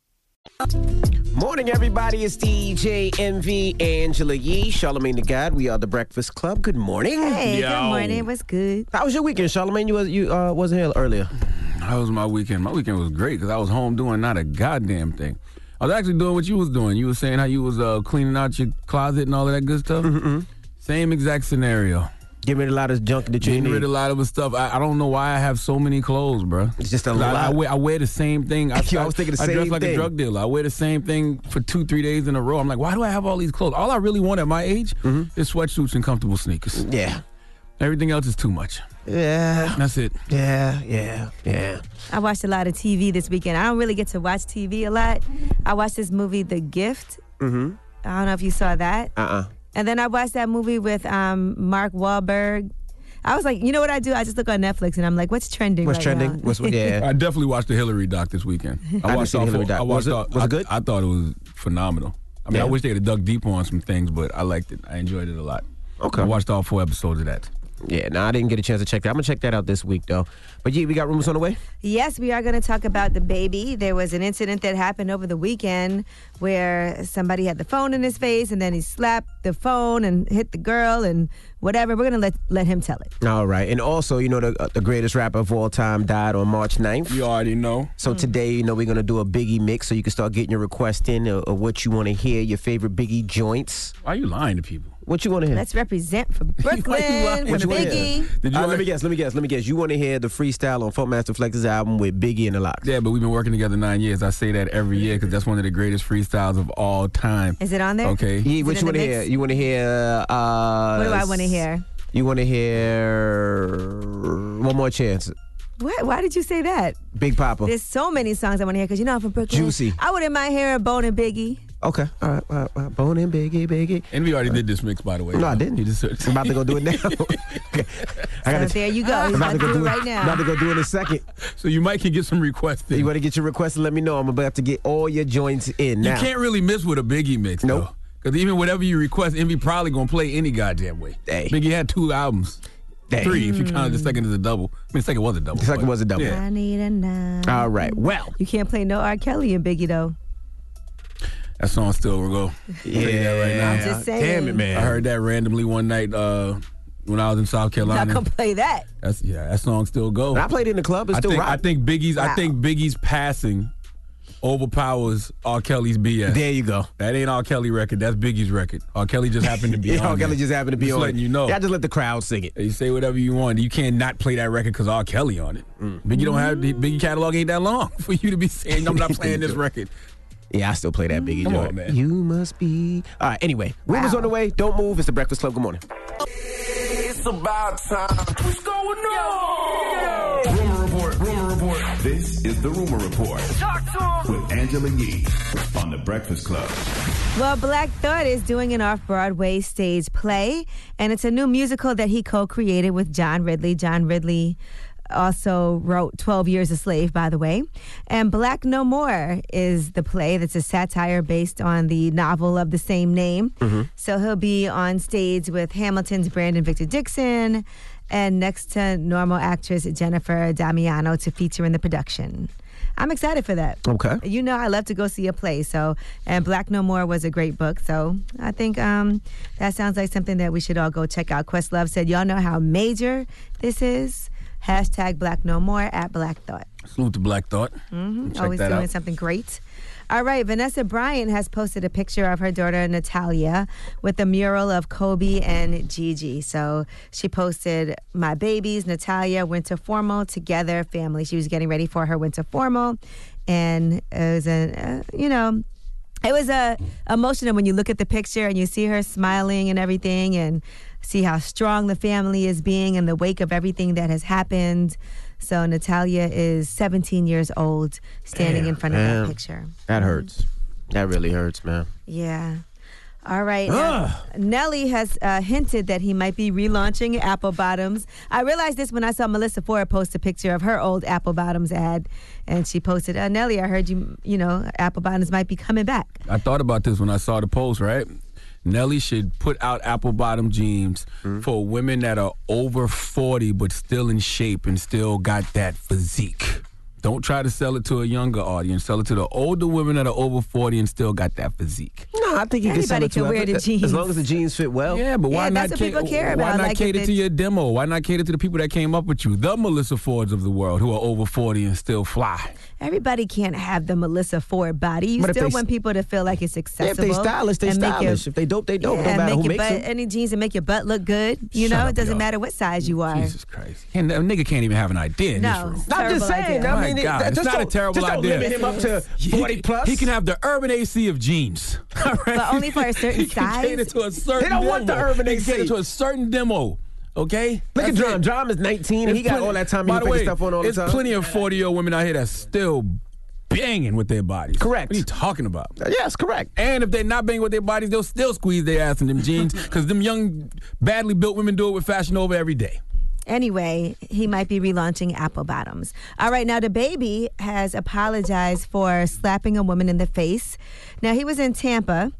Morning, everybody. It's D J M V, Angela Yee, Charlamagne the God. We are the Breakfast Club. Good morning. Hey, Yo. Good morning. What's good? How was your weekend, Charlamagne? You was you uh, wasn't here earlier. How was my weekend? My weekend was great because I was home doing not a goddamn thing. I was actually doing what you was doing. You was saying how you was uh, cleaning out your closet and all of that good stuff. Mm-hmm. Same exact scenario. Getting rid of a lot of junk that you Getting need. rid of a lot of the stuff. I, I don't know why I have so many clothes, bro. It's just a I, lot. I, wear, I wear the same thing. I, I was thinking the I same dress like thing. a drug dealer. I wear the same thing for two, three days in a row. I'm like, why do I have all these clothes? All I really want at my age mm-hmm. is sweatsuits and comfortable sneakers. Yeah. Everything else is too much. Yeah. That's it. Yeah, yeah, yeah. I watched a lot of T V this weekend. I don't really get to watch T V a lot. I watched this movie, The Gift. Mm-hmm. I don't know if you saw that. Uh-uh. And then I watched that movie with um, Mark Wahlberg. I was like, you know what I do? I just look on Netflix and I'm like, what's trending What's right trending? now? What's yeah? I definitely watched the Hillary doc this weekend. I, I watched all the Hillary four, doc. I watched was it, all, was I, it good? I thought it was phenomenal. I mean, Yeah. I wish they had dug deeper on some things, but I liked it. I enjoyed it a lot. Okay. I watched all four episodes of that. Yeah, no, I didn't get a chance to check that. I'm going to check that out this week, though. But, yeah, we got rumors on the way? Yes, we are going to talk about the baby. There was an incident that happened over the weekend where somebody had the phone in his face and then he slapped the phone and hit the girl and whatever. We're going to let let him tell it. All right. And also, you know, the, uh, the greatest rapper of all time died on March ninth. You already know. So today, you know, we're going to do a Biggie mix so you can start getting your request in of, of what you want to hear, your favorite Biggie joints. Why are you lying to people? What you want to hear? Let's represent for Brooklyn, for What you wanna Biggie. hear? Did you Uh, like- let me guess, let me guess, let me guess. You want to hear the freestyle on Funkmaster Flex's album with Biggie and the Lox? Yeah, but we've been working together nine years. I say that every year because that's one of the greatest freestyles of all time. Is it on there? Okay. Yeah, what it you in want to the hear? mix? You want to hear? Uh, What do I want to hear? You want to hear One More Chance? What? Why did you say that? Big Papa. There's so many songs I want to hear because you know I'm from Brooklyn. Juicy. I wouldn't mind hearing Bone and Biggie. Okay. All right. All right, all right. Bone and Biggie, Biggie. And we already did this mix, by the way. No, I didn't. You just I'm about to go do it now. I So there you go. He's I'm about to go do do it right now. I'm about to go do it in a second. So you might can get some requests in. You want to get your request and let me know. I'm about to get all your joints in now. You can't really miss with a Biggie mix, Nope. though. Because even whatever you request, Envy probably going to play any goddamn way. Hey. Biggie had two albums. Hey. Three, if you count the second as a double. I mean, the second was a double. The second but- was a double. Yeah. I need a nine. All right. Well, You can't play no R. Kelly and Biggie though. That song still will go. Yeah, right now. I'm just saying. Damn it, man. I heard that randomly one night uh, when I was in South Carolina. Not gonna play that. That's yeah, that song still go. When I played it in the club, it's I still think, rock. I think Biggie's. Wow. I think Biggie's passing overpowers R. Kelly's B S. There you go. That ain't R. Kelly record. That's Biggie's record. R. Kelly just happened to be Yeah, on R. Kelly there. just happened to be just on letting it. you know. Yeah, I just let the crowd sing it. You say whatever you want. You can't not play that record because R. Kelly on it. Mm. Biggie don't have the Biggie catalog ain't that long for you to be saying I'm not playing this record. Yeah, I still play that Biggie Come joint. on, man. You must be. All right, anyway. Rumors on the way. Don't move. It's the Breakfast Club. Good morning. It's about time. What's going on? Rumor report. Rumor report. This is the Rumor Report. Talk to him. With Angela Yee on the Breakfast Club. Well, Black Thought is doing an off-Broadway stage play, and it's a new musical that he co-created with John Ridley. John Ridley also wrote twelve years a Slave, by the way. And Black No More is the play that's a satire based on the novel of the same name. Mm-hmm. So he'll be on stage with Hamilton's Brandon Victor Dixon and next to normal actress Jennifer Damiano to feature in the production. I'm excited for that. Okay. You know I love to go see a play, so and Black No More was a great book, so I think um, that sounds like something that we should all go check out. Questlove said, y'all know how major this is? Hashtag Black No More at Black Thought. Salute to Black Thought. Mm-hmm. Check Always that doing out. something great. All right, Vanessa Bryant has posted a picture of her daughter Natalia with a mural of Kobe and Gigi. So she posted, my babies, Natalia, winter formal, together, family. She was getting ready for her winter formal. And it was a, uh, you know, it was a emotional when you look at the picture and you see her smiling and everything and see how strong the family is being in the wake of everything that has happened. So Natalia is seventeen years old, standing Damn, in front man. of that picture. That hurts. That really hurts, man. Yeah. All right. Now, Nelly has uh, hinted that he might be relaunching Apple Bottoms. I realized this when I saw Melissa Ford post a picture of her old Apple Bottoms ad, and she posted, uh, Nelly, I heard you, you know, Apple Bottoms might be coming back. I thought about this when I saw the post, right? Nelly should put out apple bottom jeans Mm-hmm. for women that are over forty but still in shape and still got that physique. Don't try to sell it to a younger audience. Sell it to the older women that are over forty and still got that physique. No, I think you can sell Anybody it to can wear her, the jeans. as long as the jeans fit well. Yeah, but why Yeah, not? that's what people care Why about, not like, if cater to it's- your demo? Why not cater to the people that came up with you, the Melissa Fords of the world, who are over forty and still fly? Everybody can't have the Melissa Ford body. You But if still they- want people to feel like it's If accessible. they stylish, they and make your- stylish. If they dope, they dope. Yeah, Don't matter make who your makes butt, them. any jeans that make your butt look good. You Shut know, up, it doesn't yo. matter what size you are. Jesus Christ. And a nigga can't even have an idea in No, this room. it's I'm terrible just saying. idea. I My mean, it- God, that- it's just not a don't- terrible just don't idea. limit him up to He- forty plus. He can have the Urban A C of jeans. All right? But only for a certain He can size? cater to a certain They don't want the demo. Urban He A can C. cater to a certain demo. Okay? Look at That's Drum. it. Drum is nineteen, and he There's got plenty- all that time. By He the put way, stuff on all the there's time. plenty of forty-year-old women out here that's still banging with their bodies. Correct. What are you talking about? Yes, correct. And if they're not banging with their bodies, they'll still squeeze their ass in them jeans because them young, badly built women do it with Fashion Nova every day. Anyway, he might be relaunching Apple Bottoms. All right, now the baby has apologized for slapping a woman in the face. Now, he was in Tampa,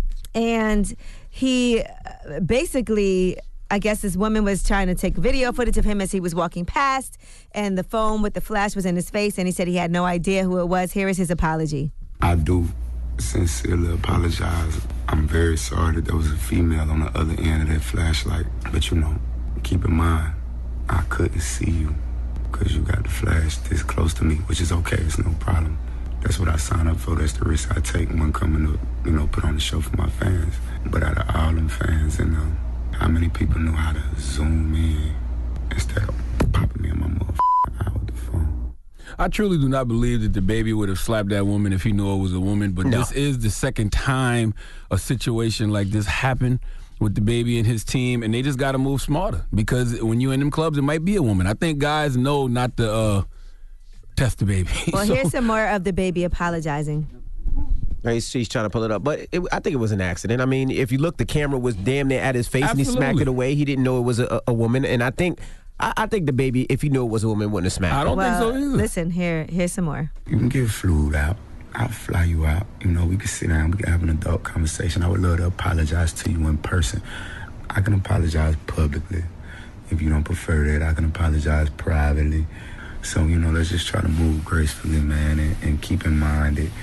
and he uh, basically, I guess this woman was trying to take video footage of him as he was walking past, and the phone with the flash was in his face, and he said he had no idea who it was. Here is his apology. I do sincerely apologize. I'm very sorry that there was a female on the other end of that flashlight. But you know, keep in mind, I couldn't see you because you got the flash this close to me, which is okay. It's no problem. That's what I signed up for. That's the risk I take when coming to, you know, put on the show for my fans. But out of all them fans, and um, how many people knew how to zoom in instead of popping me in my motherfucking eye with the phone? I truly do not believe that the baby would have slapped that woman if he knew it was a woman, but No. this is the second time a situation like this happened with the baby and his team, and they just got to move smarter because when you in them clubs, it might be a woman. I think guys know not to uh, test the baby. Well, So- here's some more of the baby apologizing. He's, he's trying to pull it up, but it, I think it was an accident. I mean, if you look, the camera was damn near at his face, and he smacked Absolutely. it away. He didn't know it was a, a woman, and I think, I, I think the baby, if he knew it was a woman, wouldn't have smacked. I don't her. think so Well, either. listen, here, here's some more. You can get flued out. I'll fly you out. You know, we can sit down, we can have an adult conversation. I would love to apologize to you in person. I can apologize publicly. If you don't prefer that, I can apologize privately. So, you know, let's just try to move gracefully, man, and, and keep in mind that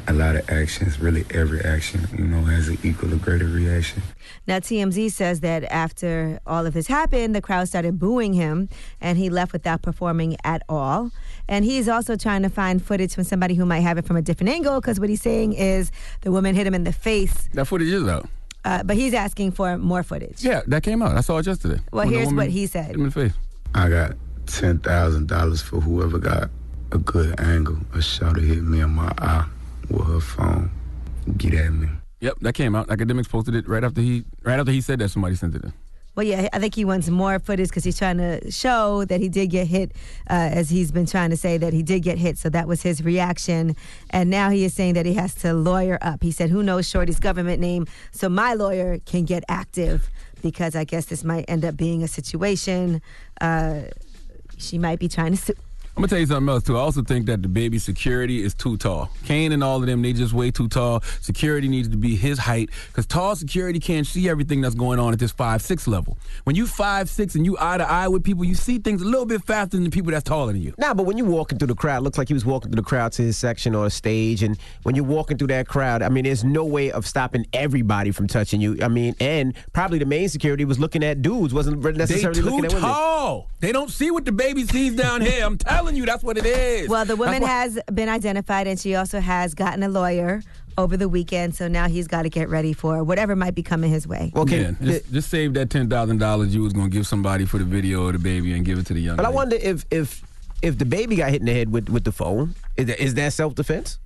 a lot of actions, really every action, you know, has an equal or greater reaction. Now, T M Z says that after all of this happened, the crowd started booing him, and he left without performing at all. And he's also trying to find footage from somebody who might have it from a different angle, because what he's saying is the woman hit him in the face. That footage is out. Uh, but he's asking for more footage. Yeah, that came out. I saw it yesterday. Well, When the here's woman what he said. hit him in the face. I got ten thousand dollars for whoever got a good angle. A shot hit me in my eye with her phone. Get at me. Yep, that came out. Academics posted it right after he right after he said that. Somebody sent it in. Well, yeah, I think he wants more footage because he's trying to show that he did get hit, uh, as he's been trying to say that he did get hit. So that was his reaction. And now he is saying that he has to lawyer up. He said, who knows Shorty's government name, so my lawyer can get active, because I guess this might end up being a situation. Uh, she might be trying to sue. I'm gonna tell you something else too. I also think that the baby's security is too tall. Kane and all of them, they just way too tall. Security needs to be his height, because tall security can't see everything that's going on at this five six level. When you five six and you eye to eye with people, you see things a little bit faster than the people that's taller than you. Nah, but when you're walking through the crowd, it looks like he was walking through the crowd to his section or stage, and when you're walking through that crowd, I mean, there's no way of stopping everybody from touching you. I mean, and probably the main security was looking at dudes, wasn't necessarily they looking at too women. tall. They don't see what the baby sees down here. I'm telling you, that's what it is. Well, the woman That's has been identified, and she also has gotten a lawyer over the weekend, so now he's got to get ready for whatever might be coming his way. Well, okay, yeah, just, just save that ten thousand dollars you was going to give somebody for the video of the baby and give it to the young But lady. I wonder if if if the baby got hit in the head with, with the phone, is that, is that self-defense?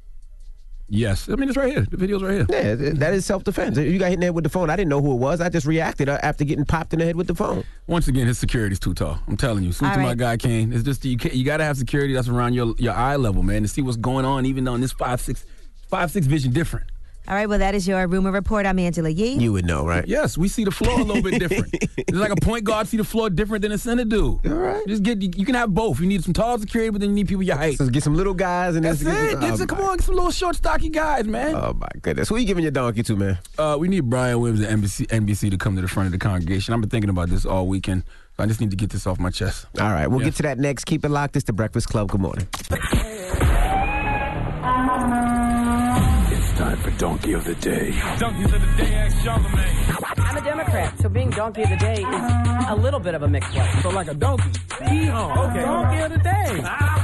Yes. I mean, it's right here. The video's right here. Yeah, that is self-defense. You got hit in the head with the phone. I didn't know who it was. I just reacted after getting popped in the head with the phone. Once again, his security's too tall. I'm telling you. Salute All to my right. guy, Kane. It's just, you, you got to have security that's around your your eye level, man, to see what's going on, even on this five six five six vision different. All right, well, that is your rumor report. I'm Angela Yee. You would know, right? Yes, we see the floor a little bit different. It's like a point guard see the floor different than a center do. All right. Just get, you, you can have both. You need some tall security, but then you need people your height. So get some little guys and That's this- it. oh, Get some, come on, get some little short, stocky guys, man. Oh, my goodness. Who you giving your donkey to, man? Uh, we need Brian Williams at N B C, N B C to come to the front of the congregation. I've been thinking about this all weekend, so I just need to get this off my chest. All right, we'll Yeah. get to that next. Keep it locked. It's the Breakfast Club. Good morning. It's time for Donkey of the Day. Donkeys of the Day, ask Charlemagne. I'm a Democrat, so being Donkey of the Day is a little bit of a mixed one. So like a donkey. Hee-haw. Okay. Donkey of the Day.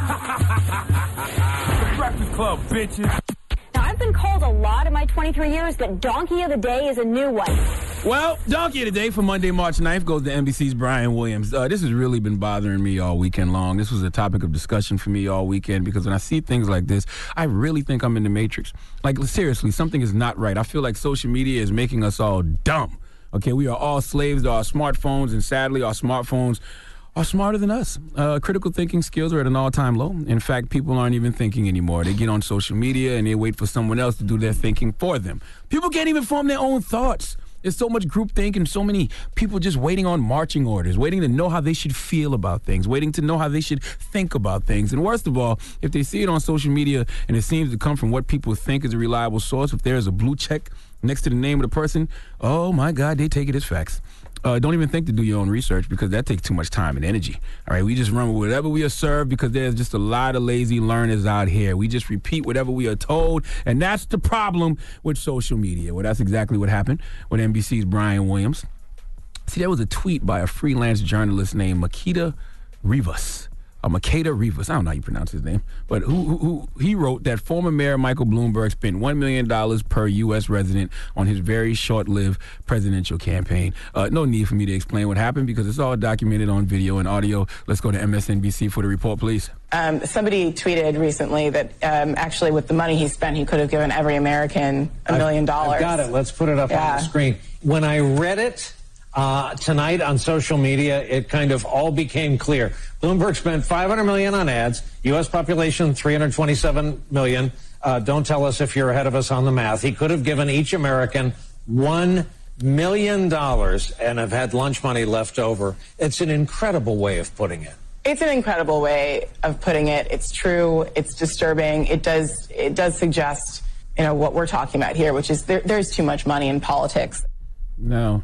The Breakfast Club, bitches. Now, I've been called a lot in my twenty-three years, but Donkey of the Day is a new one. Well, Donkey of the Day for Monday, March ninth goes to N B C's Brian Williams. Uh, this has really been bothering me all weekend long. This was a topic of discussion for me all weekend, because when I see things like this, I really think I'm in the Matrix. Like, seriously, something is not right. I feel like social media is making us all dumb. Okay, we are all slaves to our smartphones, and sadly, our smartphones are smarter than us. Uh, critical thinking skills are at an all-time low. In fact, people aren't even thinking anymore. They get on social media and they wait for someone else to do their thinking for them. People can't even form their own thoughts. There's so much groupthink and so many people just waiting on marching orders, waiting to know how they should feel about things, waiting to know how they should think about things. And worst of all, if they see it on social media and it seems to come from what people think is a reliable source, if there is a blue check next to the name of the person, oh my God, they take it as facts. Uh, don't even think to do your own research, because that takes too much time and energy. All right, we just run with whatever we are served, because there's just a lot of lazy learners out here. We just repeat whatever we are told, and that's the problem with social media. Well, that's exactly what happened with N B C's Brian Williams. See, there was a tweet by a freelance journalist named Makeda Rivas. Uh, Makeda Rivas, I don't know how you pronounce his name, but who, who, who he wrote that former Mayor Michael Bloomberg spent one million dollars per U S resident on his very short-lived presidential campaign. Uh, no need for me to explain what happened, because it's all documented on video and audio. Let's go to M S N B C for the report, please. Um, somebody tweeted recently that um, actually with the money he spent, he could have given every American a million dollars. I've got it. Let's put it up Yeah. on the screen. When I read it uh, tonight on social media, it kind of all became clear. Bloomberg spent five hundred million dollars on ads. U S population three hundred twenty-seven million. Uh, don't tell us if you're ahead of us on the math. He could have given each American one million dollars and have had lunch money left over. It's an incredible way of putting it. It's an incredible way of putting it. It's true. It's disturbing. It does. It does suggest, you know, what we're talking about here, which is there, there's too much money in politics. No.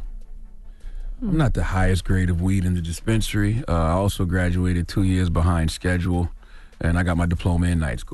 I'm not the highest grade of weed in the dispensary. Uh, I also graduated two years behind schedule, and I got my diploma in night school.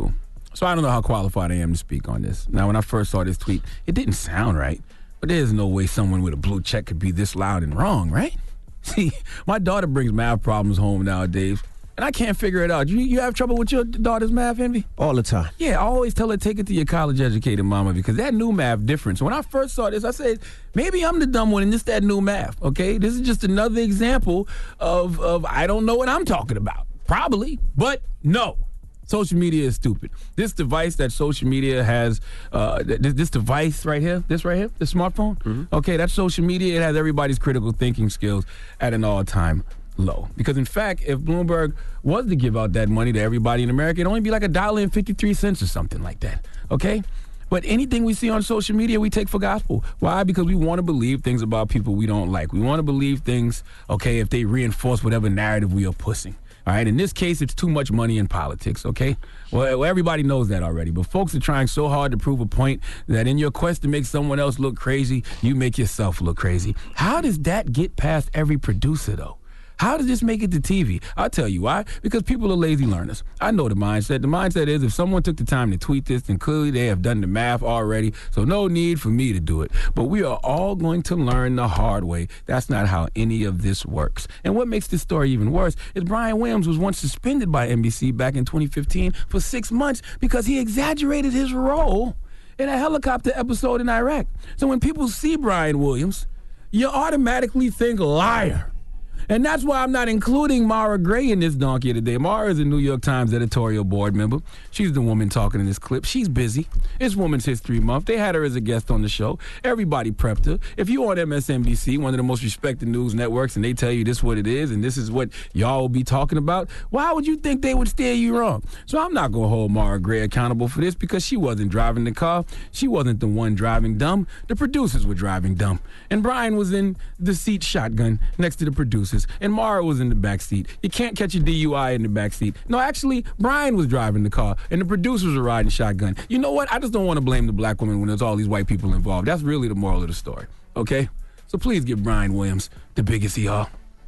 So I don't know how qualified I am to speak on this. Now, when I first saw this tweet, it didn't sound right. But there's no way someone with a blue check could be this loud and wrong, right? See, my daughter brings math problems home nowadays, and I can't figure it out. You you have trouble with your daughter's math, Envy? All the time. Yeah, I always tell her, take it to your college-educated mama, because that new math different. So when I first saw this, I said, maybe I'm the dumb one and it's that new math, okay? This is just another example of, of I don't know what I'm talking about. Probably, but no. Social media is stupid. This device that social media has, uh, this, this device right here, this right here, the smartphone, mm-hmm. okay, that's social media. It has everybody's critical thinking skills at an all-time low. Because, in fact, if Bloomberg was to give out that money to everybody in America, it'd only be like a dollar and fifty-three cents or something like that, okay? But anything we see on social media, we take for gospel. Why? Because we want to believe things about people we don't like. We want to believe things, okay, if they reinforce whatever narrative we are pushing. All right, in this case, it's too much money in politics, okay? Well, everybody knows that already, but folks are trying so hard to prove a point that in your quest to make someone else look crazy, you make yourself look crazy. How does that get past every producer, though? How does this make it to T V? I'll tell you why. Because people are lazy learners. I know the mindset. The mindset is if someone took the time to tweet this, then clearly they have done the math already, so no need for me to do it. But we are all going to learn the hard way. That's not how any of this works. And what makes this story even worse is Brian Williams was once suspended by N B C back in twenty fifteen for six months because he exaggerated his role in a helicopter episode in Iraq. So when people see Brian Williams, you automatically think liar. And that's why I'm not including Mara Gray in this donkey today. Mara is a New York Times editorial board member. She's the woman talking in this clip. She's busy. It's Women's History Month. They had her as a guest on the show. Everybody prepped her. If you on M S N B C, one of the most respected news networks, and they tell you this is what it is and this is what y'all will be talking about, why would you think they would steer you wrong? So I'm not going to hold Mara Gray accountable for this because she wasn't driving the car. She wasn't the one driving dumb. The producers were driving dumb. And Brian was in the seat shotgun next to the producers. And Mara was in the back seat. You can't catch a D U I in the back seat. No, actually, Brian was driving the car, and the producers were riding shotgun. You know what? I just don't want to blame the black woman when there's all these white people involved. That's really the moral of the story, okay? So please give Brian Williams the biggest y'all.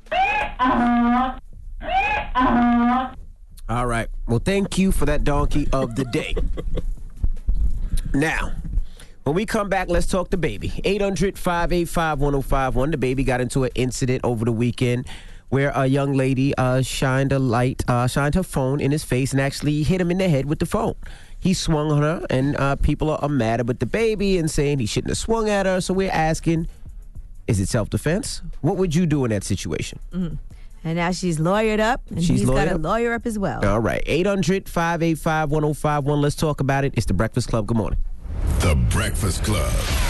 All right. Well, thank you for that donkey of the day. Now, when we come back, let's talk the baby. eight hundred, five eight five, one oh five one. The baby got into an incident over the weekend where a young lady uh, shined a light, uh, shined her phone in his face and actually hit him in the head with the phone. He swung on her, and uh, people are, are mad about the baby and saying he shouldn't have swung at her. So we're asking, is it self-defense? What would you do in that situation? Mm-hmm. And now she's lawyered up, and She's he's got lawyered a up? lawyer up as well. All right. eight hundred, five eight five, one oh five one. Let's talk about it. It's The Breakfast Club. Good morning. The Breakfast Club.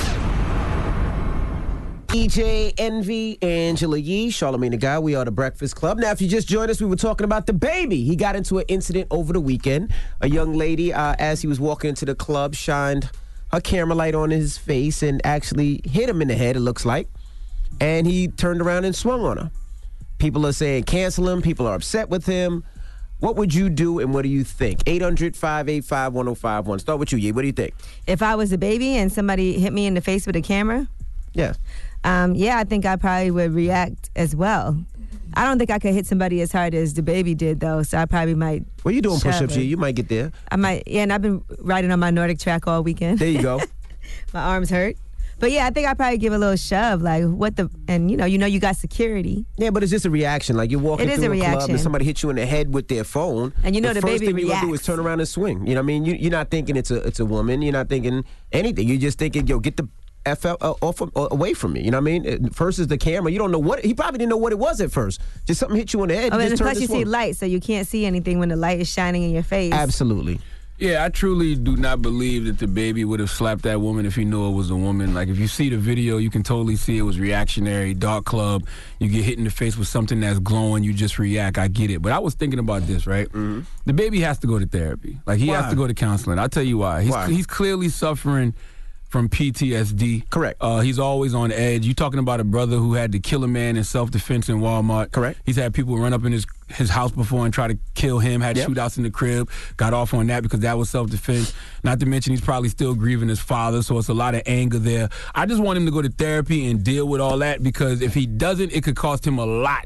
E J, Envy, Angela Yee, Charlamagne the Guy. We are The Breakfast Club. Now, if you just joined us, we were talking about the baby. He got into an incident over the weekend. A young lady, uh, as he was walking into the club, shined her camera light on his face and actually hit him in the head, it looks like. And he turned around and swung on her. People are saying cancel him. People are upset with him. What would you do, and what do you think? eight hundred, five eight five, one oh five one. Start with you, Yee. What do you think? If I was a baby and somebody hit me in the face with a camera, Yeah. um, yeah, I think I probably would react as well. I don't think I could hit somebody as hard as the baby did, though, so I probably might. Well, you're doing shove push-ups, it. Yee. You might get there. I might, yeah, and I've been riding on my Nordic track all weekend. There you go. My arms hurt. But yeah, I think I'd probably give a little shove, like what the, and you know, you know, you got security. Yeah, but it's just a reaction. Like you're walking It is through a a, club reaction. and somebody hits you in the head with their phone. And you know the, the first baby thing you're gonna do is reacts. turn around and swing. You know what I mean? You, you're not thinking it's a it's a woman. You're not thinking anything. You're just thinking, yo, get the F out, uh, off uh, away from me. You know what I mean? First is the camera. You don't know what he probably didn't know what it was at first. Just something hit you in the head. Oh, you and just plus turned you and see swung. light, so you can't see anything when the light is shining in your face. Absolutely. Yeah, I truly do not believe that the baby would have slapped that woman if he knew it was a woman. Like, if you see the video, you can totally see it was reactionary, dark club. You get hit in the face with something that's glowing, you just react. I get it. But I was thinking about this, right? Mm-hmm. The baby has to go to therapy. Like, he Why? has to go to counseling. I'll tell you why. He's, Why? he's clearly suffering from P T S D. Correct. Uh, he's always on edge. You talking about a brother who had to kill a man in self-defense in Walmart. Correct. He's had people run up in his, his house before and try to kill him, had Yep. shootouts in the crib, got off on that because that was self-defense. Not to mention he's probably still grieving his father, so it's a lot of anger there. I just want him to go to therapy and deal with all that because if he doesn't, it could cost him a lot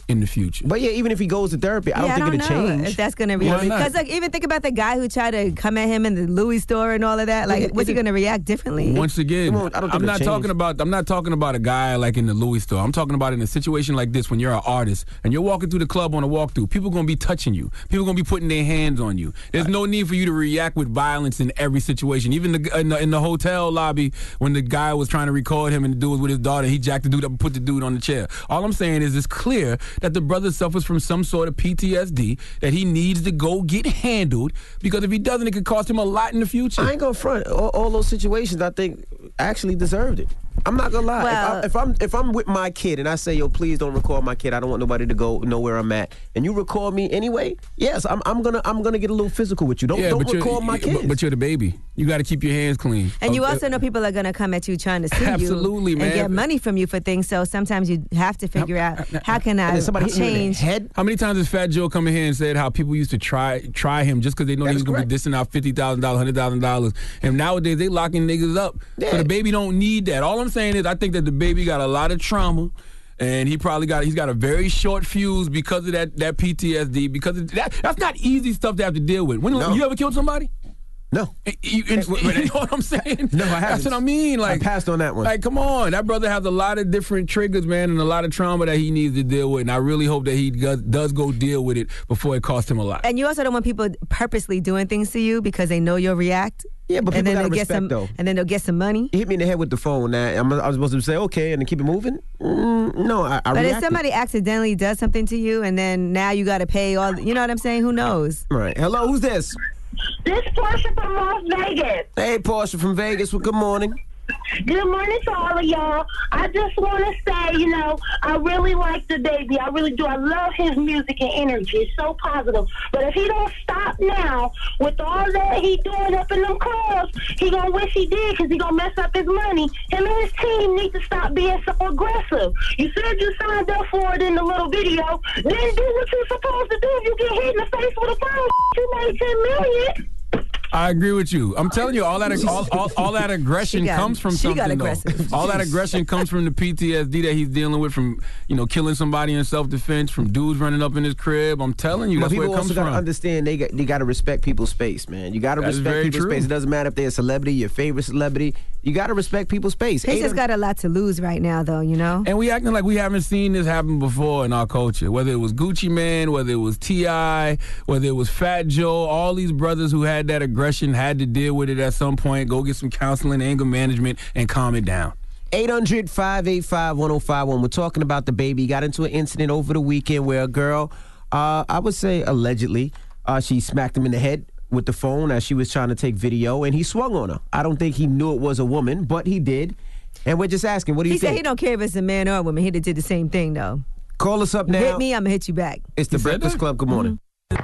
in the future. But yeah, even if he goes to therapy, I Yeah, don't think I it'll don't know change. if that's going to Why react. not? Because like, even think about the guy who tried to come at him in the Louis store and all of that. Like, Yeah, what's he it- going to react differently? Once again, won't- I don't think I'm it'll not change. talking about I'm not talking about a guy like in the Louis store. I'm talking about in a situation like this when you're an artist and you're walking through the club on a walkthrough. People gonna be touching you. People gonna be putting their hands on you. There's no need for you to react with violence in every situation. Even the, in, the, in the hotel lobby when the guy was trying to record him and the dude was with his daughter, he jacked the dude up and put the dude on the chair. All I'm saying is it's clear that the brother suffers from some sort of P T S D that he needs to go get handled because if he doesn't, it could cost him a lot in the future. I ain't gonna front. All, all those situations, I think, actually deserved it. I'm not gonna lie. Well- if, I, if I'm if I'm with my kid and I say, yo, please don't record my kid. I don't want nobody to go know where I'm at. And you record me anyway. Yes, I'm, I'm gonna I'm gonna get a little physical with you. Don't don't but you're- record my but- kids. But you're the baby. You got to keep your hands clean. And you Okay. also know people are going to come at you trying to sue Absolutely, you man. and get money from you for things. So sometimes you have to figure out how can I change. How many times has Fat Joe come in here and said how people used to try try him just because they know he was going to be dissing out fifty thousand dollars, one hundred thousand dollars, and nowadays they locking niggas up. So the baby don't need that. All I'm saying is I think that the baby got a lot of trauma. And he probably got he's got a very short fuse because of that that P T S D. Because of that, that's not easy stuff to have to deal with. When No. you ever killed somebody? No. You, you- you know what I'm saying? No, I haven't. That's what I mean. Like I passed on that one. Like, come on, that brother has a lot of different triggers, man, and a lot of trauma that he needs to deal with. And I really hope that he does, does go deal with it before it costs him a lot. And you also don't want people purposely doing things to you because they know you'll react. Yeah, but and people then gotta they'll get respect, some, though. And then they'll get some money. He hit me in the head with the phone. Now I'm, I was supposed to say okay and then keep it moving. Mm, no, I, I But if reacted. somebody accidentally does something to you and then now you got to pay all, you know what I'm saying? Who knows? Right. Hello, who's this? This Portia from Las Vegas. Hey, Portia from Vegas. Well, good morning. Good morning to all of y'all. I just want to say, you know, I really like the baby. I really do. I love his music and energy. It's so positive. But if he don't stop now with all that he doing up in them clubs, he gonna wish he did because he gonna mess up his money. Him and his team need to stop being so aggressive. You said you signed up for it in the little video. Then do what you're supposed to do. If you get hit in the face with a phone, you made ten million. I agree with you. I'm telling you, all that all, all, all that aggression She got- comes from she got something. Though. aggressive. All that aggression comes from the P T S D that he's dealing with from, you know, killing somebody in self-defense, from dudes running up in his crib. I'm telling you, But that's where people it comes also got to from. understand they got, they got to respect people's space, man. You got to That is respect very people's true. space. It doesn't matter if they're a celebrity, your favorite celebrity. You got to respect people's space. He's Ain't just a- got a lot to lose right now, though, you know? And we acting like we haven't seen this happen before in our culture. Whether it was Gucci Mane, whether it was T I, whether it was Fat Joe, all these brothers who had that aggression had to deal with it at some point. Go get some counseling, anger management, and calm it down. eight hundred, five eight five, one oh five one. We're talking about the baby. Got into an incident over the weekend where a girl, uh, I would say allegedly, uh, she smacked him in the head with the phone as she was trying to take video, and he swung on her. I don't think he knew it was a woman, but he did. And we're just asking, what do you He said think? he don't care if it's a man or a woman. He'd have did the same thing, though. Call us up now. Hit me, I'm going to hit you back. It's the Breakfast Club. Good morning.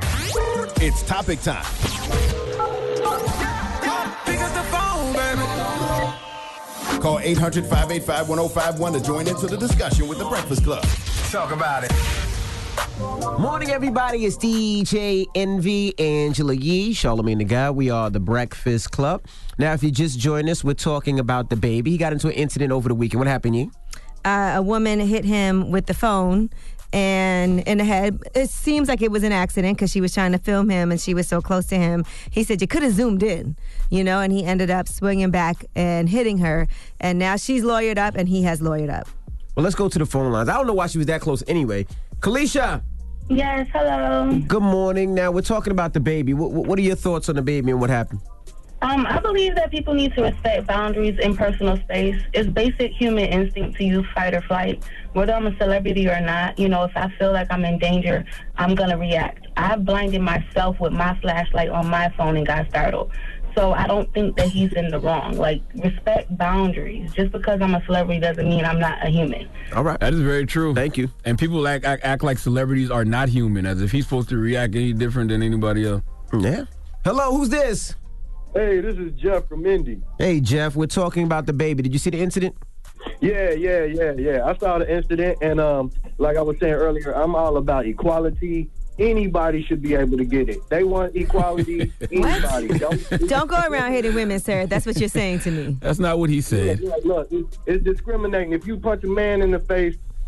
It's topic time. Pick up the phone, baby. Call eight hundred, five eight five, one oh five one to join into the discussion with the Breakfast Club. Talk about it. Morning, everybody. It's D J Envy, Angela Yee, Charlamagne the Guy. We are the Breakfast Club. Now, if you just joined us, we're talking about the baby. He got into an incident over the weekend. What happened, Yee? Uh, a woman hit him with the phone and in the head. It seems like it was an accident because she was trying to film him and she was so close to him. He said you could have zoomed in, you know, and he ended up swinging back and hitting her. And now she's lawyered up and he has lawyered up. Well, let's go to the phone lines. I don't know why she was that close anyway. Kalisha. Yes, hello. Good morning. Now, we're talking about the baby. What, what are your thoughts on the baby and what happened? Um, I believe that people need to respect boundaries in personal space. It's basic human instinct to use fight or flight. Whether I'm a celebrity or not, you know, if I feel like I'm in danger, I'm going to react. I blinded myself with my flashlight on my phone and got startled. So I don't think that he's in the wrong. Like, respect boundaries. Just because I'm a celebrity doesn't mean I'm not a human. All right. That is very true. Thank you. And people act, act, act like celebrities are not human, as if he's supposed to react any different than anybody else. Yeah. Hello, who's this? Hey, this is Jeff from Indy. Hey, Jeff, we're talking about the baby. Did you see the incident? Yeah, yeah, yeah, yeah. I saw the incident, and um, like I was saying earlier, I'm all about equality. Anybody should be able to get it. They want equality. Anybody. Don't, Don't go around hitting women, sir. That's what you're saying to me. That's not what he said. Yeah, yeah, look, it's, it's discriminating. If you punch a man in the face,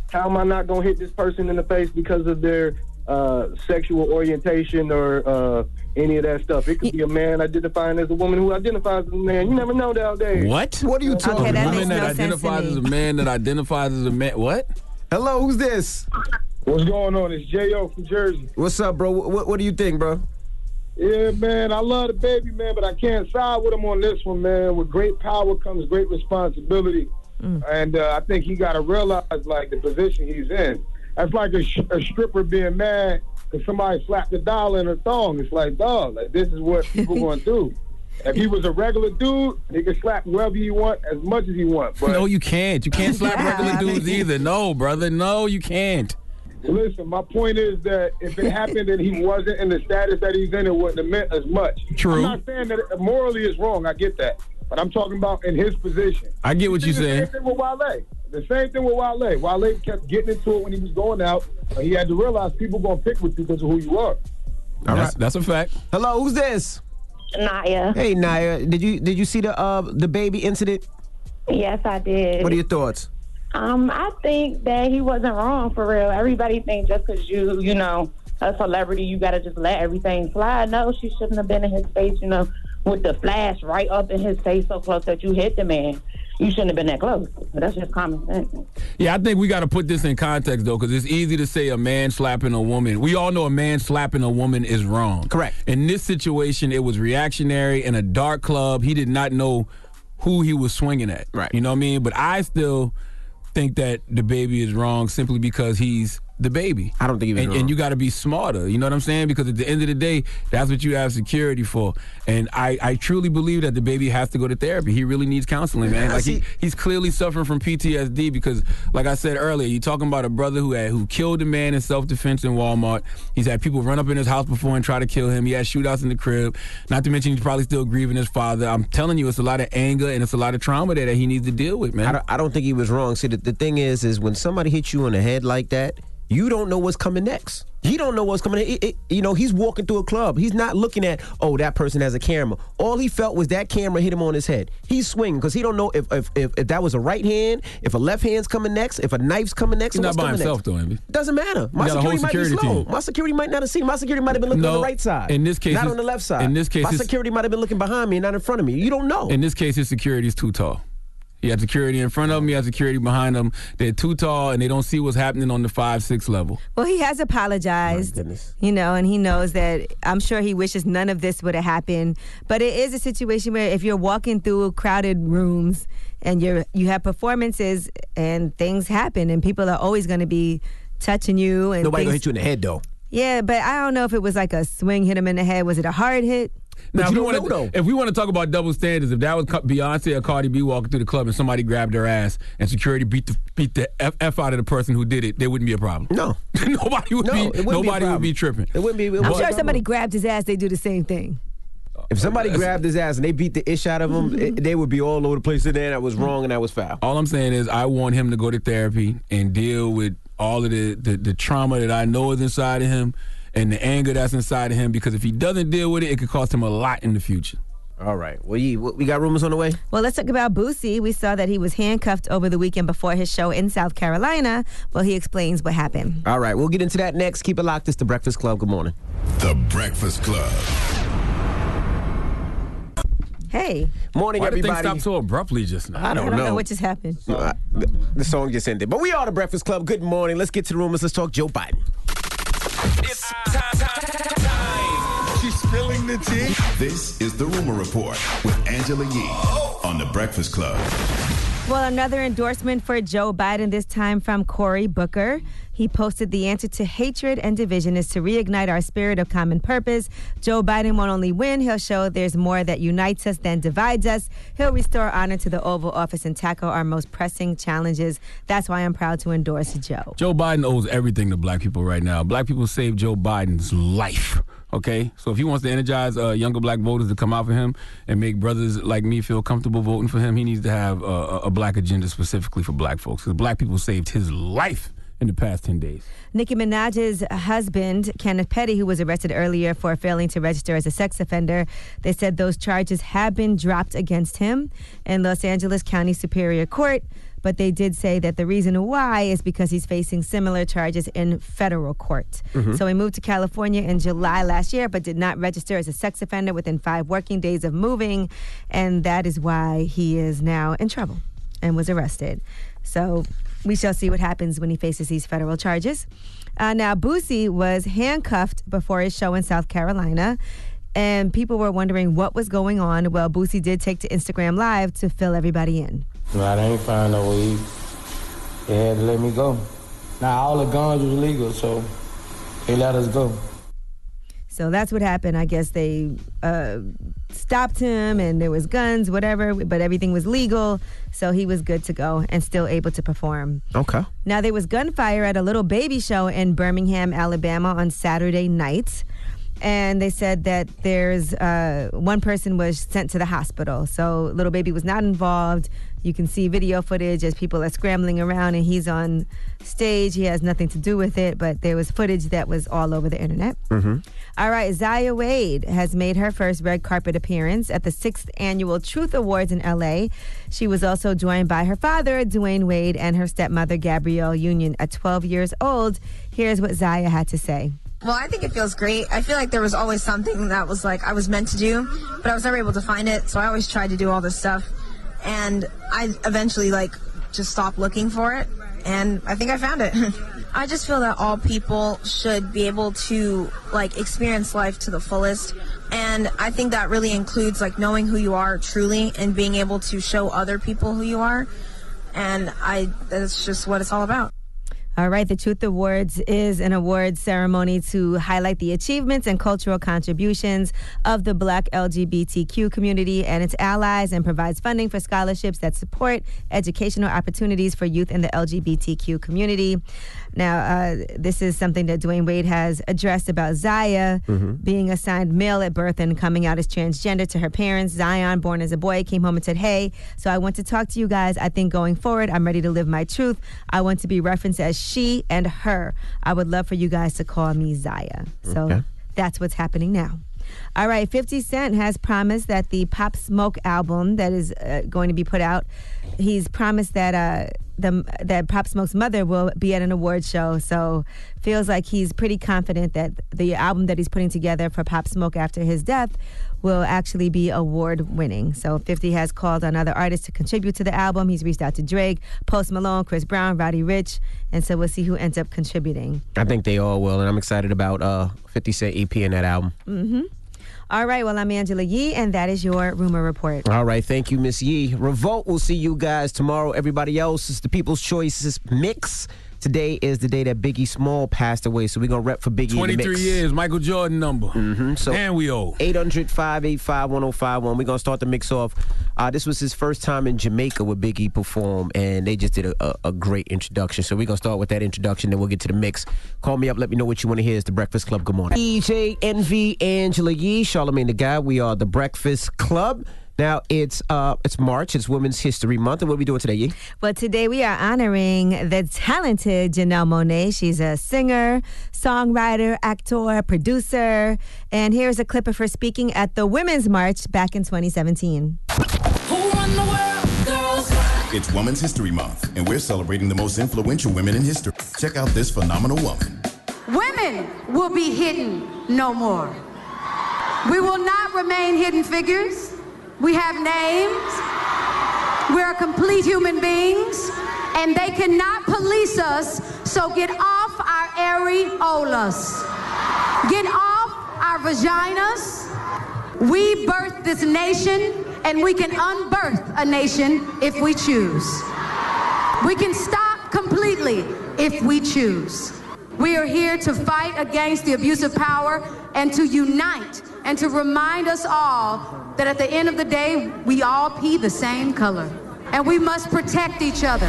How am I not going to hit this person in the face because of their uh, sexual orientation or uh, any of that stuff? It could be a man identifying as a woman who identifies as a man. You never know nowadays. What? What are you talking Okay, about? that A woman makes that no sense to identifies me. as a man that identifies as a man. What? Hello, who's this? What's going on? It's J O from Jersey. What's up, bro? What, what do you think, bro? Yeah, man, I love the baby, man, but I can't side with him on this one, man. With great power comes great responsibility. Mm. And uh, I think he got to realize, like, the position he's in. That's like a, sh- a stripper being mad because somebody slapped a dollar in her thong. It's like, dog, like, this is what people going to do. If he was a regular dude, he could slap whoever he want as much as he want. But No, you can't. You can't slap Yeah, regular I mean- dudes either. No, brother. No, you can't. listen, my point is that if it happened and he wasn't in the status that he's in, it wouldn't have meant as much. True. I'm not saying that it morally is wrong. I get that. But I'm talking about in his position. I get what You you're see the saying. same thing with Wale. The same thing with Wale. Wale kept getting into it when he was going out. But he had to realize people going to pick with you because of who you are. All That's, right. that's a fact. Hello, who's this? Naya. Hey, Naya. Did you did you see the uh the baby incident? Yes, I did. What are your thoughts? Um, I think that he wasn't wrong for real. Everybody thinks just because you, you know, a celebrity, you got to just let everything slide. No, she shouldn't have been in his face, you know, with the flash right up in his face so close that you hit the man. You shouldn't have been that close. But that's just common sense. Yeah, I think we got to put this in context, though, because it's easy to say a man slapping a woman. We all know a man slapping a woman is wrong. Correct. In this situation, it was reactionary in a dark club. He did not know who he was swinging at. Right. You know what I mean? But I still think that the baby is wrong simply because he's the baby. I don't think he was and, wrong. and you got to be smarter. You know what I'm saying? Because at the end of the day, that's what you have security for. And I, I truly believe that the baby has to go to therapy. He really needs counseling, man. I Like he, see- he's clearly suffering from P T S D because, like I said earlier, you're talking about a brother who had who killed a man in self-defense in Walmart. He's had people run up in his house before and try to kill him. He had shootouts in the crib. Not to mention he's probably still grieving his father. I'm telling you, it's a lot of anger and it's a lot of trauma there that he needs to deal with, man. I don't, I don't think he was wrong. See, the, the thing is, is when somebody hits you on the head like that, you don't know what's coming next. He don't know what's coming. It, it, you know, he's walking through a club. He's not looking at, oh, that person has a camera. All he felt was that camera hit him on his head. He's swinging because he don't know if, if if if that was a right hand, if a left hand's coming next, if a knife's coming next. He's or not what's by coming himself, next. though, Envy. Doesn't matter. My got a whole security, might be security slow. team. My security might not have seen. My security might have been looking No, on the right side. in this case, not it's- on the left side. in this case, my it's- security might have been looking behind me, not in front of me. You don't know. In this case, his security is too tall. He has security in front of him. He has security behind him. They're too tall, and they don't see what's happening on the five, six level. Well, he has apologized, goodness. you know, and he knows that I'm sure he wishes none of this would have happened. But it is a situation where if you're walking through crowded rooms and you're you have performances and things happen and people are always going to be touching you. And Nobody things, gonna hit you in the head though. Yeah, but I don't know if it was like a swing hit him in the head. Was it a hard hit? Now, you if we, don't wanna, know, though. if we want to talk about double standards, if that was Ca- Beyonce or Cardi B walking through the club and somebody grabbed their ass and security beat the beat the f, f out of the person who did it, there wouldn't be a problem. No, nobody would No, be. it wouldn't be a Nobody would problem. be tripping. It wouldn't be. It I'm wouldn't be a sure if somebody problem. grabbed his ass, they do the same thing. If somebody grabbed his ass and they beat the ish out of him, it, they would be all over the place in there. That was wrong and that was foul. All I'm saying is I want him to go to therapy and deal with all of the, the, the trauma that I know is inside of him and the anger that's inside of him, because if he doesn't deal with it, it could cost him a lot in the future. All right. Well, you, we got rumors on the way? Well, let's talk about Boosie. We saw that he was handcuffed over the weekend before his show in South Carolina. Well, he explains what happened. All right. We'll get into that next. Keep it locked. It's The Breakfast Club. Good morning. The Breakfast Club. Hey. Morning, Why did everybody. things stop so abruptly just now? I don't, I don't know what just happened. Uh, the, the song just ended. But we are The Breakfast Club. Good morning. Let's get to the rumors. Let's talk Joe Biden. It's time, time, time. She's spilling the tea. This is the Rumor Report with Angela Yee on The Breakfast Club. Well, another endorsement for Joe Biden, this time from Cory Booker. He posted the answer to hatred and division is to reignite our spirit of common purpose. Joe Biden won't only win, he'll show there's more that unites us than divides us. He'll restore honor to the Oval Office and tackle our most pressing challenges. That's why I'm proud to endorse Joe. Joe Biden owes everything to black people right now. Black people saved Joe Biden's life. Okay, so if he wants to energize uh, younger black voters to come out for him and make brothers like me feel comfortable voting for him, he needs to have uh, a, a black agenda specifically for black folks. Because black people saved his life in the past ten days. Nicki Minaj's husband, Kenneth Petty, who was arrested earlier for failing to register as a sex offender, they said those charges have been dropped against him. In Los Angeles County Superior Court, but they did say that the reason why is because he's facing similar charges in federal court. Mhm. So he moved to California in July last year, but did not register as a sex offender within five working days of moving, and that is why he is now in trouble and was arrested. So we shall see what happens when he faces these federal charges. Uh, now, Boosie was handcuffed before his show in South Carolina, and people were wondering what was going on. Well, Boosie did take to Instagram Live to fill everybody in. I ain't find no weed. They had to let me go. Now, all the guns was legal, so they let us go. So that's what happened. I guess they uh, stopped him and there was guns, whatever, but everything was legal. So he was good to go and still able to perform. Okay. Now, there was gunfire at a Little Baby show in Birmingham, Alabama on Saturday night. And they said that there's uh, one person was sent to the hospital. So Little Baby was not involved. You can see video footage as people are scrambling around and he's on stage. He has nothing to do with it, but there was footage that was all over the internet. Mm-hmm. All right, Zaya Wade has made her first red carpet appearance at the sixth Annual Truth Awards in L A. She was also joined by her father, Dwayne Wade, and her stepmother, Gabrielle Union. At twelve years old, here's what Zaya had to say. Well, I think it feels great. I feel like there was always something that was like I was meant to do, but I was never able to find it, so I always tried to do all this stuff. And I eventually, like, just stopped looking for it, and I think I found it. I just feel that all people should be able to, like, experience life to the fullest, and I think that really includes, like, knowing who you are truly and being able to show other people who you are, and I that's just what it's all about. All right, the Truth Awards is an awards ceremony to highlight the achievements and cultural contributions of the Black L G B T Q community and its allies, and provides funding for scholarships that support educational opportunities for youth in the L G B T Q community. Now, uh, this is something that Dwayne Wade has addressed about Zaya Mm-hmm. being assigned male at birth and coming out as transgender to her parents. Zion, born as a boy, came home and said, "Hey, so I want to talk to you guys. I think going forward, I'm ready to live my truth. I want to be referenced as she and her. I would love for you guys to call me Zaya." So Okay. that's what's happening now. All right, fifty Cent has promised that the Pop Smoke album that is uh, going to be put out, he's promised that uh, the that Pop Smoke's mother will be at an award show. So feels like he's pretty confident that the album that he's putting together for Pop Smoke after his death will actually be award winning. So fifty has called on other artists to contribute to the album. He's reached out to Drake, Post Malone, Chris Brown, Roddy Ricch, and so we'll see who ends up contributing. I think they all will, and I'm excited about uh, fifty Cent E P in that album. Mm-hmm. All right, well, I'm Angela Yee, and that is your Rumor Report. All right, thank you, Miss Yee. Revolt, we'll see you guys tomorrow. Everybody else, it's the People's Choices Mix. Today is the day that Biggie Small passed away, so we're going to rep for Biggie in the twenty-three mix. years, Michael Jordan number. Mm-hmm. So and we old. eight hundred, five eight five, one oh five one. We're going to start the mix off. Uh, this was his first time in Jamaica where Biggie performed, and they just did a, a, a great introduction. So we're going to start with that introduction, then we'll get to the mix. Call me up, let me know what you want to hear. It's The Breakfast Club. Good morning. D J Envy, Angela Yee, Charlamagne the Guy. We are The Breakfast Club. Now, it's uh, it's March. It's Women's History Month. And what are we doing today, Yee? Well, today we are honoring the talented Janelle Monáe. She's a singer, songwriter, actor, producer. And here's a clip of her speaking at the Women's March back in twenty seventeen. It's Women's History Month, and we're celebrating the most influential women in history. Check out this phenomenal woman. Women will be hidden no more. We will not remain hidden figures. We have names. We're complete human beings, and they cannot police us, so get off our areolas. Get off our vaginas. We birthed this nation, and we can unbirth a nation if we choose. We can stop completely if we choose. We are here to fight against the abuse of power and to unite and to remind us all that at the end of the day, we all pee the same color. And we must protect each other.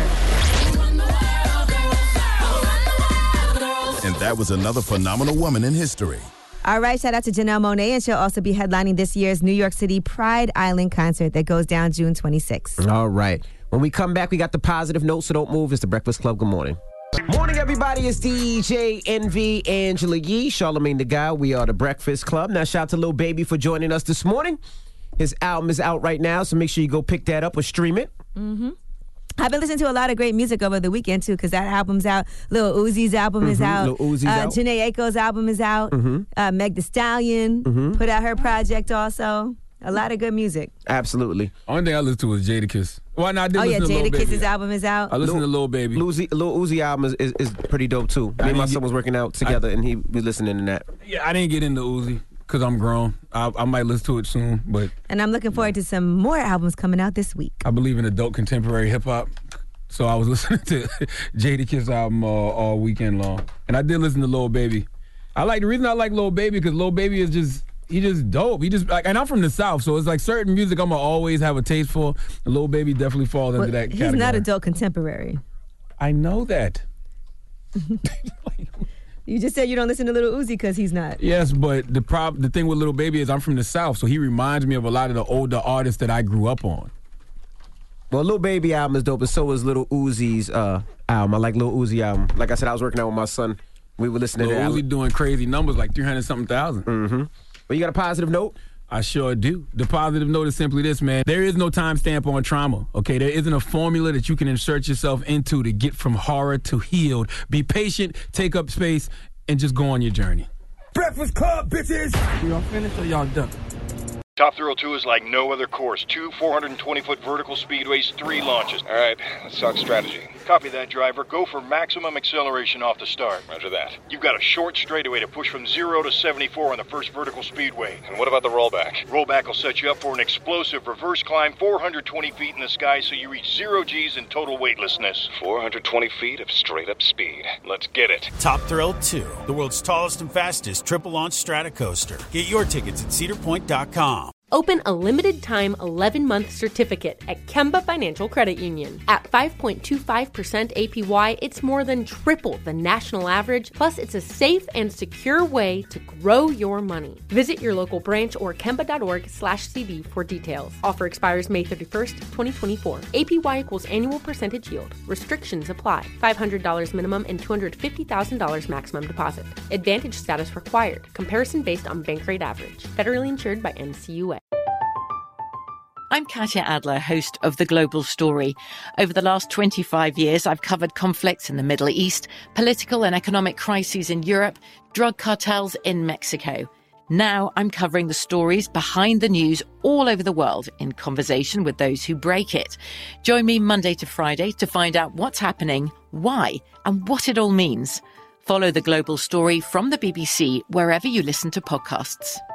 And that was another phenomenal woman in history. All right, shout out to Janelle Monáe, and she'll also be headlining this year's New York City Pride Island concert that goes down June twenty-sixth. All right. When we come back, we got the positive notes, so don't move. It's The Breakfast Club. Good morning. Morning, everybody. It's D J Envy, Angela Yee, Charlamagne the Guy. We are The Breakfast Club. Now, shout out to Lil Baby for joining us this morning. His album is out right now, so make sure you go pick that up or stream it. Mm-hmm. I've been listening to a lot of great music over the weekend, too, because that album's out. Lil Uzi's album Mm-hmm. is out. Lil Uzi's uh, out. Jhené Aiko's album is out. Mm-hmm. Uh, Meg Thee Stallion Mhm. put out her project also. A lot of good music. Absolutely. Only thing I listened to was Jadakiss. Well, no, I did Oh, yeah, listen to Lil Baby. Jadakiss's album is out. I listened to Lil Baby. Lil Uzi, Lil Uzi album is, is, is pretty dope, too. Me and my son was working out together, and he was listening to that. Yeah, I didn't get into Uzi because I'm grown. I, I might listen to it soon, but And I'm looking forward to some more albums coming out this week. I believe in adult contemporary hip hop. So I was listening to Jadakiss album uh, all weekend long. And I did listen to Lil Baby. I like the reason I like Lil Baby because Lil Baby is just he just dope. He just like, and I'm from the South, so it's like certain music I'm gonna always have a taste for. And Lil Baby definitely falls Well, into that he's category. not adult contemporary. I know that. You just said you don't listen to Lil Uzi because he's not. Yes, but the prob- the thing with Lil Baby is I'm from the South, so he reminds me of a lot of the older artists that I grew up on. Well, Lil Baby album is dope, and so is Lil Uzi's uh, album. I like Lil Uzi album. Like I said, I was working out with my son. We were listening Lil to that. Uzi doing crazy numbers like three hundred something thousand. Mm-hmm. But you got a positive note? I sure do. The positive note is simply this, man. There is no timestamp on trauma, okay? There isn't a formula that you can insert yourself into to get from horror to healed. Be patient, take up space, and just go on your journey. Breakfast Club, bitches! Y'all finished or y'all done? Top Thrill two is like no other course. Two four hundred twenty foot vertical speedways, three launches. All right, let's talk strategy. Copy that, driver. Go for maximum acceleration off the start. Roger that. You've got a short straightaway to push from zero to seventy-four on the first vertical speedway. And what about the rollback? Rollback will set you up for an explosive reverse climb four hundred twenty feet in the sky so you reach zero G's in total weightlessness. four hundred twenty feet of straight-up speed. Let's get it. Top Thrill two, the world's tallest and fastest triple-launch strata coaster. Get your tickets at cedar point dot com. Open a limited-time eleven-month certificate at Kemba Financial Credit Union. At five point two five percent A P Y, it's more than triple the national average, plus it's a safe and secure way to grow your money. Visit your local branch or kemba.org slash CD for details. Offer expires May thirty-first, twenty twenty-four. A P Y equals annual percentage yield. Restrictions apply. five hundred dollars minimum and two hundred fifty thousand dollars maximum deposit. Advantage status required. Comparison based on bank rate average. Federally insured by N C U A. I'm Katya Adler, host of The Global Story. Over the last twenty-five years, I've covered conflicts in the Middle East, political and economic crises in Europe, drug cartels in Mexico. Now I'm covering the stories behind the news all over the world in conversation with those who break it. Join me Monday to Friday to find out what's happening, why, and what it all means. Follow The Global Story from the B B C wherever you listen to podcasts.